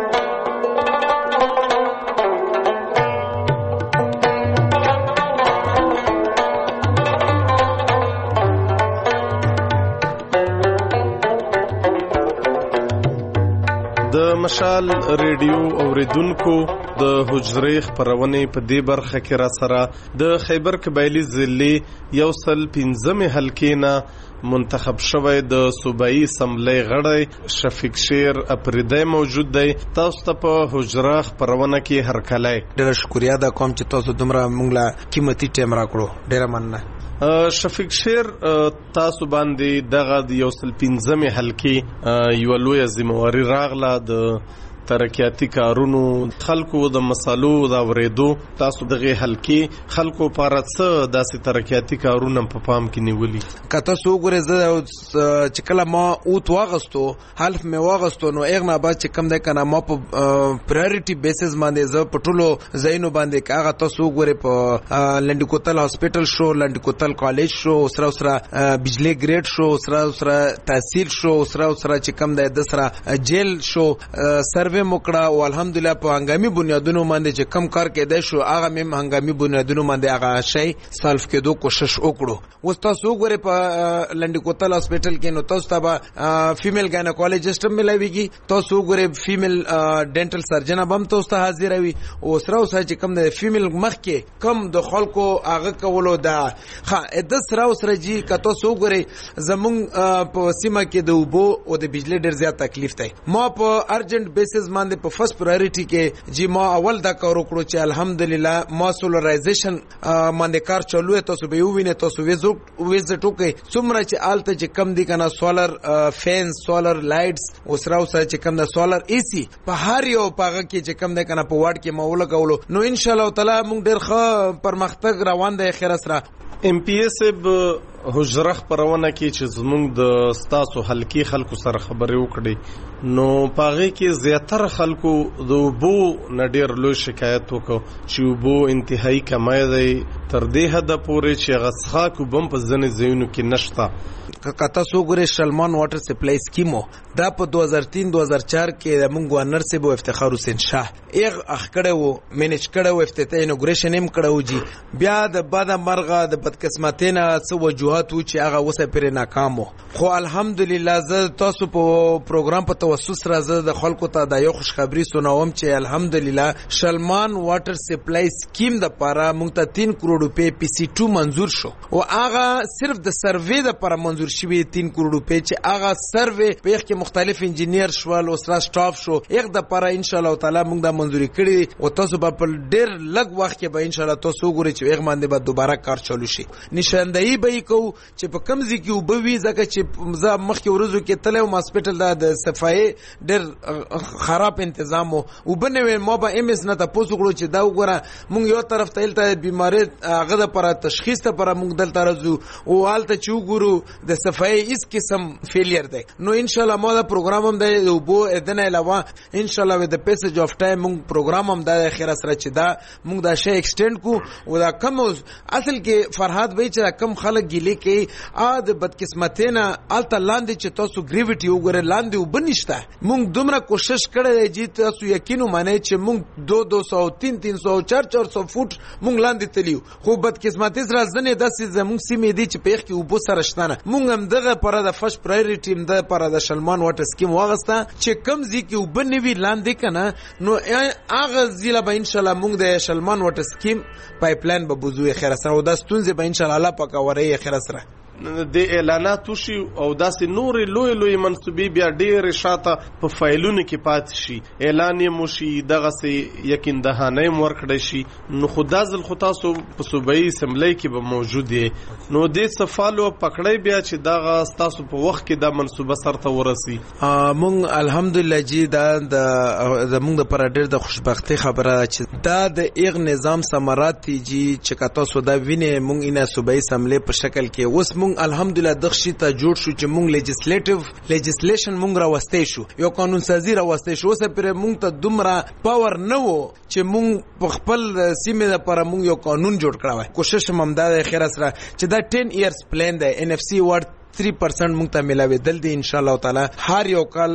M: د مشال ریډیو اوریدونکو د حجرې خبرونه په دې برخه کې را سره د خیبر قبایلی ضلع یو سل پنځمه حلقې نه منتخب شوی د صوبایي اسمبلی غړی شفیق شیر اپریدی موجود دی. تاسو ته په حجره خبرونه کې هرکلی
U: ډېر شکریا ده کوم چې تاسو دومره موږ له قیمتي ټایم راکړو ډېره مننه.
M: شفیق شیر تاسو باندې دغه یو سل پنځمه حلقې یو لویه ذمہواري راغله د ترقیاتی کارونو خلکو د مسالو دا ورېدو تاسو دغه حلقې خلکو لپاره څه داسې ترقیاتی کارونه په پام کې نیولي؟
U: که تاسو وګورئ زه چې کله ما اوت واغستو حلف مې واغستو نو هغه نه بعد چې کوم دی کنه ما په پرایورټي بیسز باندې زه په ټولو ځایونو باندې هغه تاسو وګورئ په لنډي کوتل هاسپټل شو لنډي کوتل کالج شو سره سره بجلی ګریډ شو سره سره تحصیل شو سره سره چې کوم دی د سره جیل شو سروې موکړه او الحمدلله په هنګامي بنیادونو باندې چې کم کار کېدای شو هغه مې هنګامي بنیادونو باندې هغه شی سالف کېدو کوشش وکړو. اوس تاسو وګورئ په لنډي کوتل هاسپټل کې نو تاسو ته به فیمیل ګاینکالوجسټ هم ملاويږي تاسو وګورئ فیمیل ډینټل سرجن هم تاسو ته حاضر وي او سره اوسه چې کم د فیمیل مخ کې کم د خلکو هغه کولو دا ښه د سره سره جی که تاسو وګورئ زمونږ په سیمه کې د اوبو او د بجلی ډېر زیات تکلیف دی. ما په ارجنٹ بیسز باندې په فرست پرایورټي کې جی ما اول دا کار وکړو چې الحمدلله ما سولرایزیشن باندې کار چلو تاسو به وینئ تاسو ویزټ وکړئ څومره چې آلته چې کم دي کنه سولر فینز سولر لایټس او سره اوسه چې کم د سولر ای سی په هر یو پاغه کې چې کم دی کنه په واټ کې ما ولګولو نو ان شاء الله تعالی موږ ډېر ښه پرمختګ روان دی خیر سره.
M: ام پی ایس حجره خبرونه کې چې زموږ د ستاسو حلقې خلکو سره خبرې وکړي نو پاغې کې زیاتره خلکو د اوبو نه ډېر لوی شکایت وکړو چې اوبو انتهایی کمی دی تر دې حده پورې چې هغه څښاک اوبه هم په ځینې ځایونو کې نشته.
U: که تاسو وګورئ شلمان واټر سپلای سکیمو دا په دو هزار تین دو هزار چار کې د موږ گورنر صاحب افتخار حسین شاه ایغ اخ کړه وو مینیج کړه وو افتتاح انوګریشن هم کړه وو جی بیا د بعد مرغه د بدقسمتینه څه وجوهات و چې هغه وسه پر ناکامو خو الحمدلله زه تاسو په پروګرام په توسط راځه د خلکو ته د یو خوشخبری سناوم چې الحمدلله شلمان واټر سپلای سکیم د لپاره موږ ته تین کروڑ روپے پی سی ټو منظور شو او هغه صرف د سروې د لپاره منظور شوی تین کروڑ روپے چې هغه سروې په کې مختلف انجینیر شوال او سره سټاف شو یک د لپاره ان شاء الله تعالی موږ د منظوري کړی او تاسو په ډېر لږ وخت کې به ان شاء الله تاسو وګورئ چې یک باندې به دوباره کار چالو شي نشاندهی به کو چې په کمزې کې وبوي ځکه چې زه مخکې ورځو کې تلم هسپټل د صفای ډېر خراب تنظیم او بنوي ما به ام اس نه تاسو کړو چې دا وګوره موږ یو طرف ته الته بیماری هغه د پر تشخیص ته پر موږ دلته راځو او حالت چې وګورو د صفای هیڅ قسم فیلیر دی نو ان شاء الله ما دا پروګرام هم دی او بو ادنه علاوه ان شاء الله د پیسج اف ټایم موږ پروګرام هم د اخر سره چې دا موږ دا شی ایکسټند کو او دا کم اصل کې فرحات وای چې کم خلک ګیلې کې ا د بدقسمتینه الته لاندې چې تاسو گریویټي وګوره لاندې وبنشته موږ دومره کوشش کړی چې تاسو یقین ومنئ چې موږ دو دو سو تین تین سو چار چار سو فوټ موږ لاندې تلیو خو بدقسمتي سره ځنه داسې زموږ سیمې دي چې په یخ کې وبو سره شتنه موږ هم دغه پر د فرست پرایورټی هم د پر د شلمان واټر سکیم واغسته چې کم ځي کې وبنوي لاندې کنه نو هغه ځله به ان شاء الله موږ د شلمان واټر سکیم پایپلاین به بوزو خیر سره او د ستونزې به ان شاء الله الله پاک اوري خیر سره
M: د اعلانات وشي او داسې نورې لوی لوی منصوبې بیا ډېرې شاته په فایلونو کې پاتې شي اعلان یې موشي دغسې یقین دهانه یې ورکړی شي نو خو دا ځل خو تاسو په صوبایي اسمبلی کې به موجود یې نو دې څه فالو پکړی بیا چې دغه ستاسو په وخت کې دا منصوبه سرته ورسي
U: موږ الحمدلله جی دا د موږ دپاره ډېر د خوشبختۍ خبره ده چې دا د ایغ نظام ثمرات دي جی چې که تاسو دا وینئ موږ اینه صوبایي اسمبلی په شکل کې اوس مونږ الحمدلله دغه شی ته جوړ شو چې مونږ لیجسلیټیو لیجسلیشن مونږ راوستي شو یو قانون سازی راوستي شو اوس پر مونږ ته دومره پاور نه وو چې مونږ په خپل سیمه لپاره مونږ یو قانون جوړ کړو کوشش هم دا خیر سره چې دا ټین ایئرز پلان دی ان اف سی ورډ تhree percent مونږ ته ملاوي دل دي ان شاء الله تعالی هر یو کال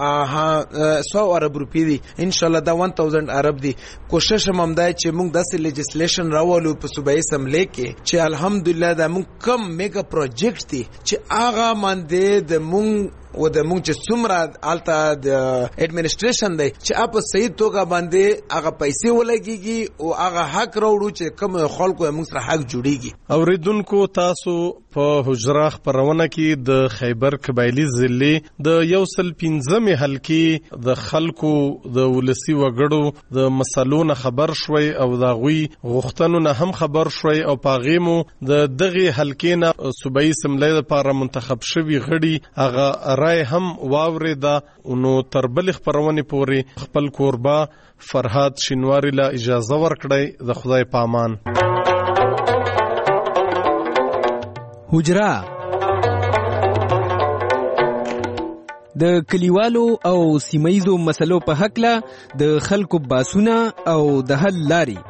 U: ها سو ارب روپی دي ان شاء الله دا one thousand ارب دي کوشش هم دا چې مونږ داسې لیجسلیشن راولو په صوبایي اسمبلی کې چې الحمدلله دا مونږ کم میگا پروجیکټ دي چې هغه باندې د مونږ او د مونږ چې څومره الته د اډمنسټریشن دی چې اپ صحیح توګه باندې هغه پیسې ولګيږي او هغه حق راوړو چې کوم خلکو موږ سره حق جوړيږي
M: اوریدونکو تاسو په حجره خبرونه کې د خیبر قبایلی ضلع د یو سل پنځمې حلقې د خلکو د ولسی وګړو د مسلونو خبر شوي او د غوي غوښتنو نه هم خبر شوي او پاغیمو د دغه حلقې نه صوبایي اسمبلی لپاره منتخب شوی غړي هغه رای هم واوریدا نو تر بل خبرونه پوري خپل کوربا فرحات شینواری لا اجازه ورکړی د خدای پامان
L: حجرا د کلیوالو او سیمایزو مسلو په حق له د خلکو باسونه او د حل لاري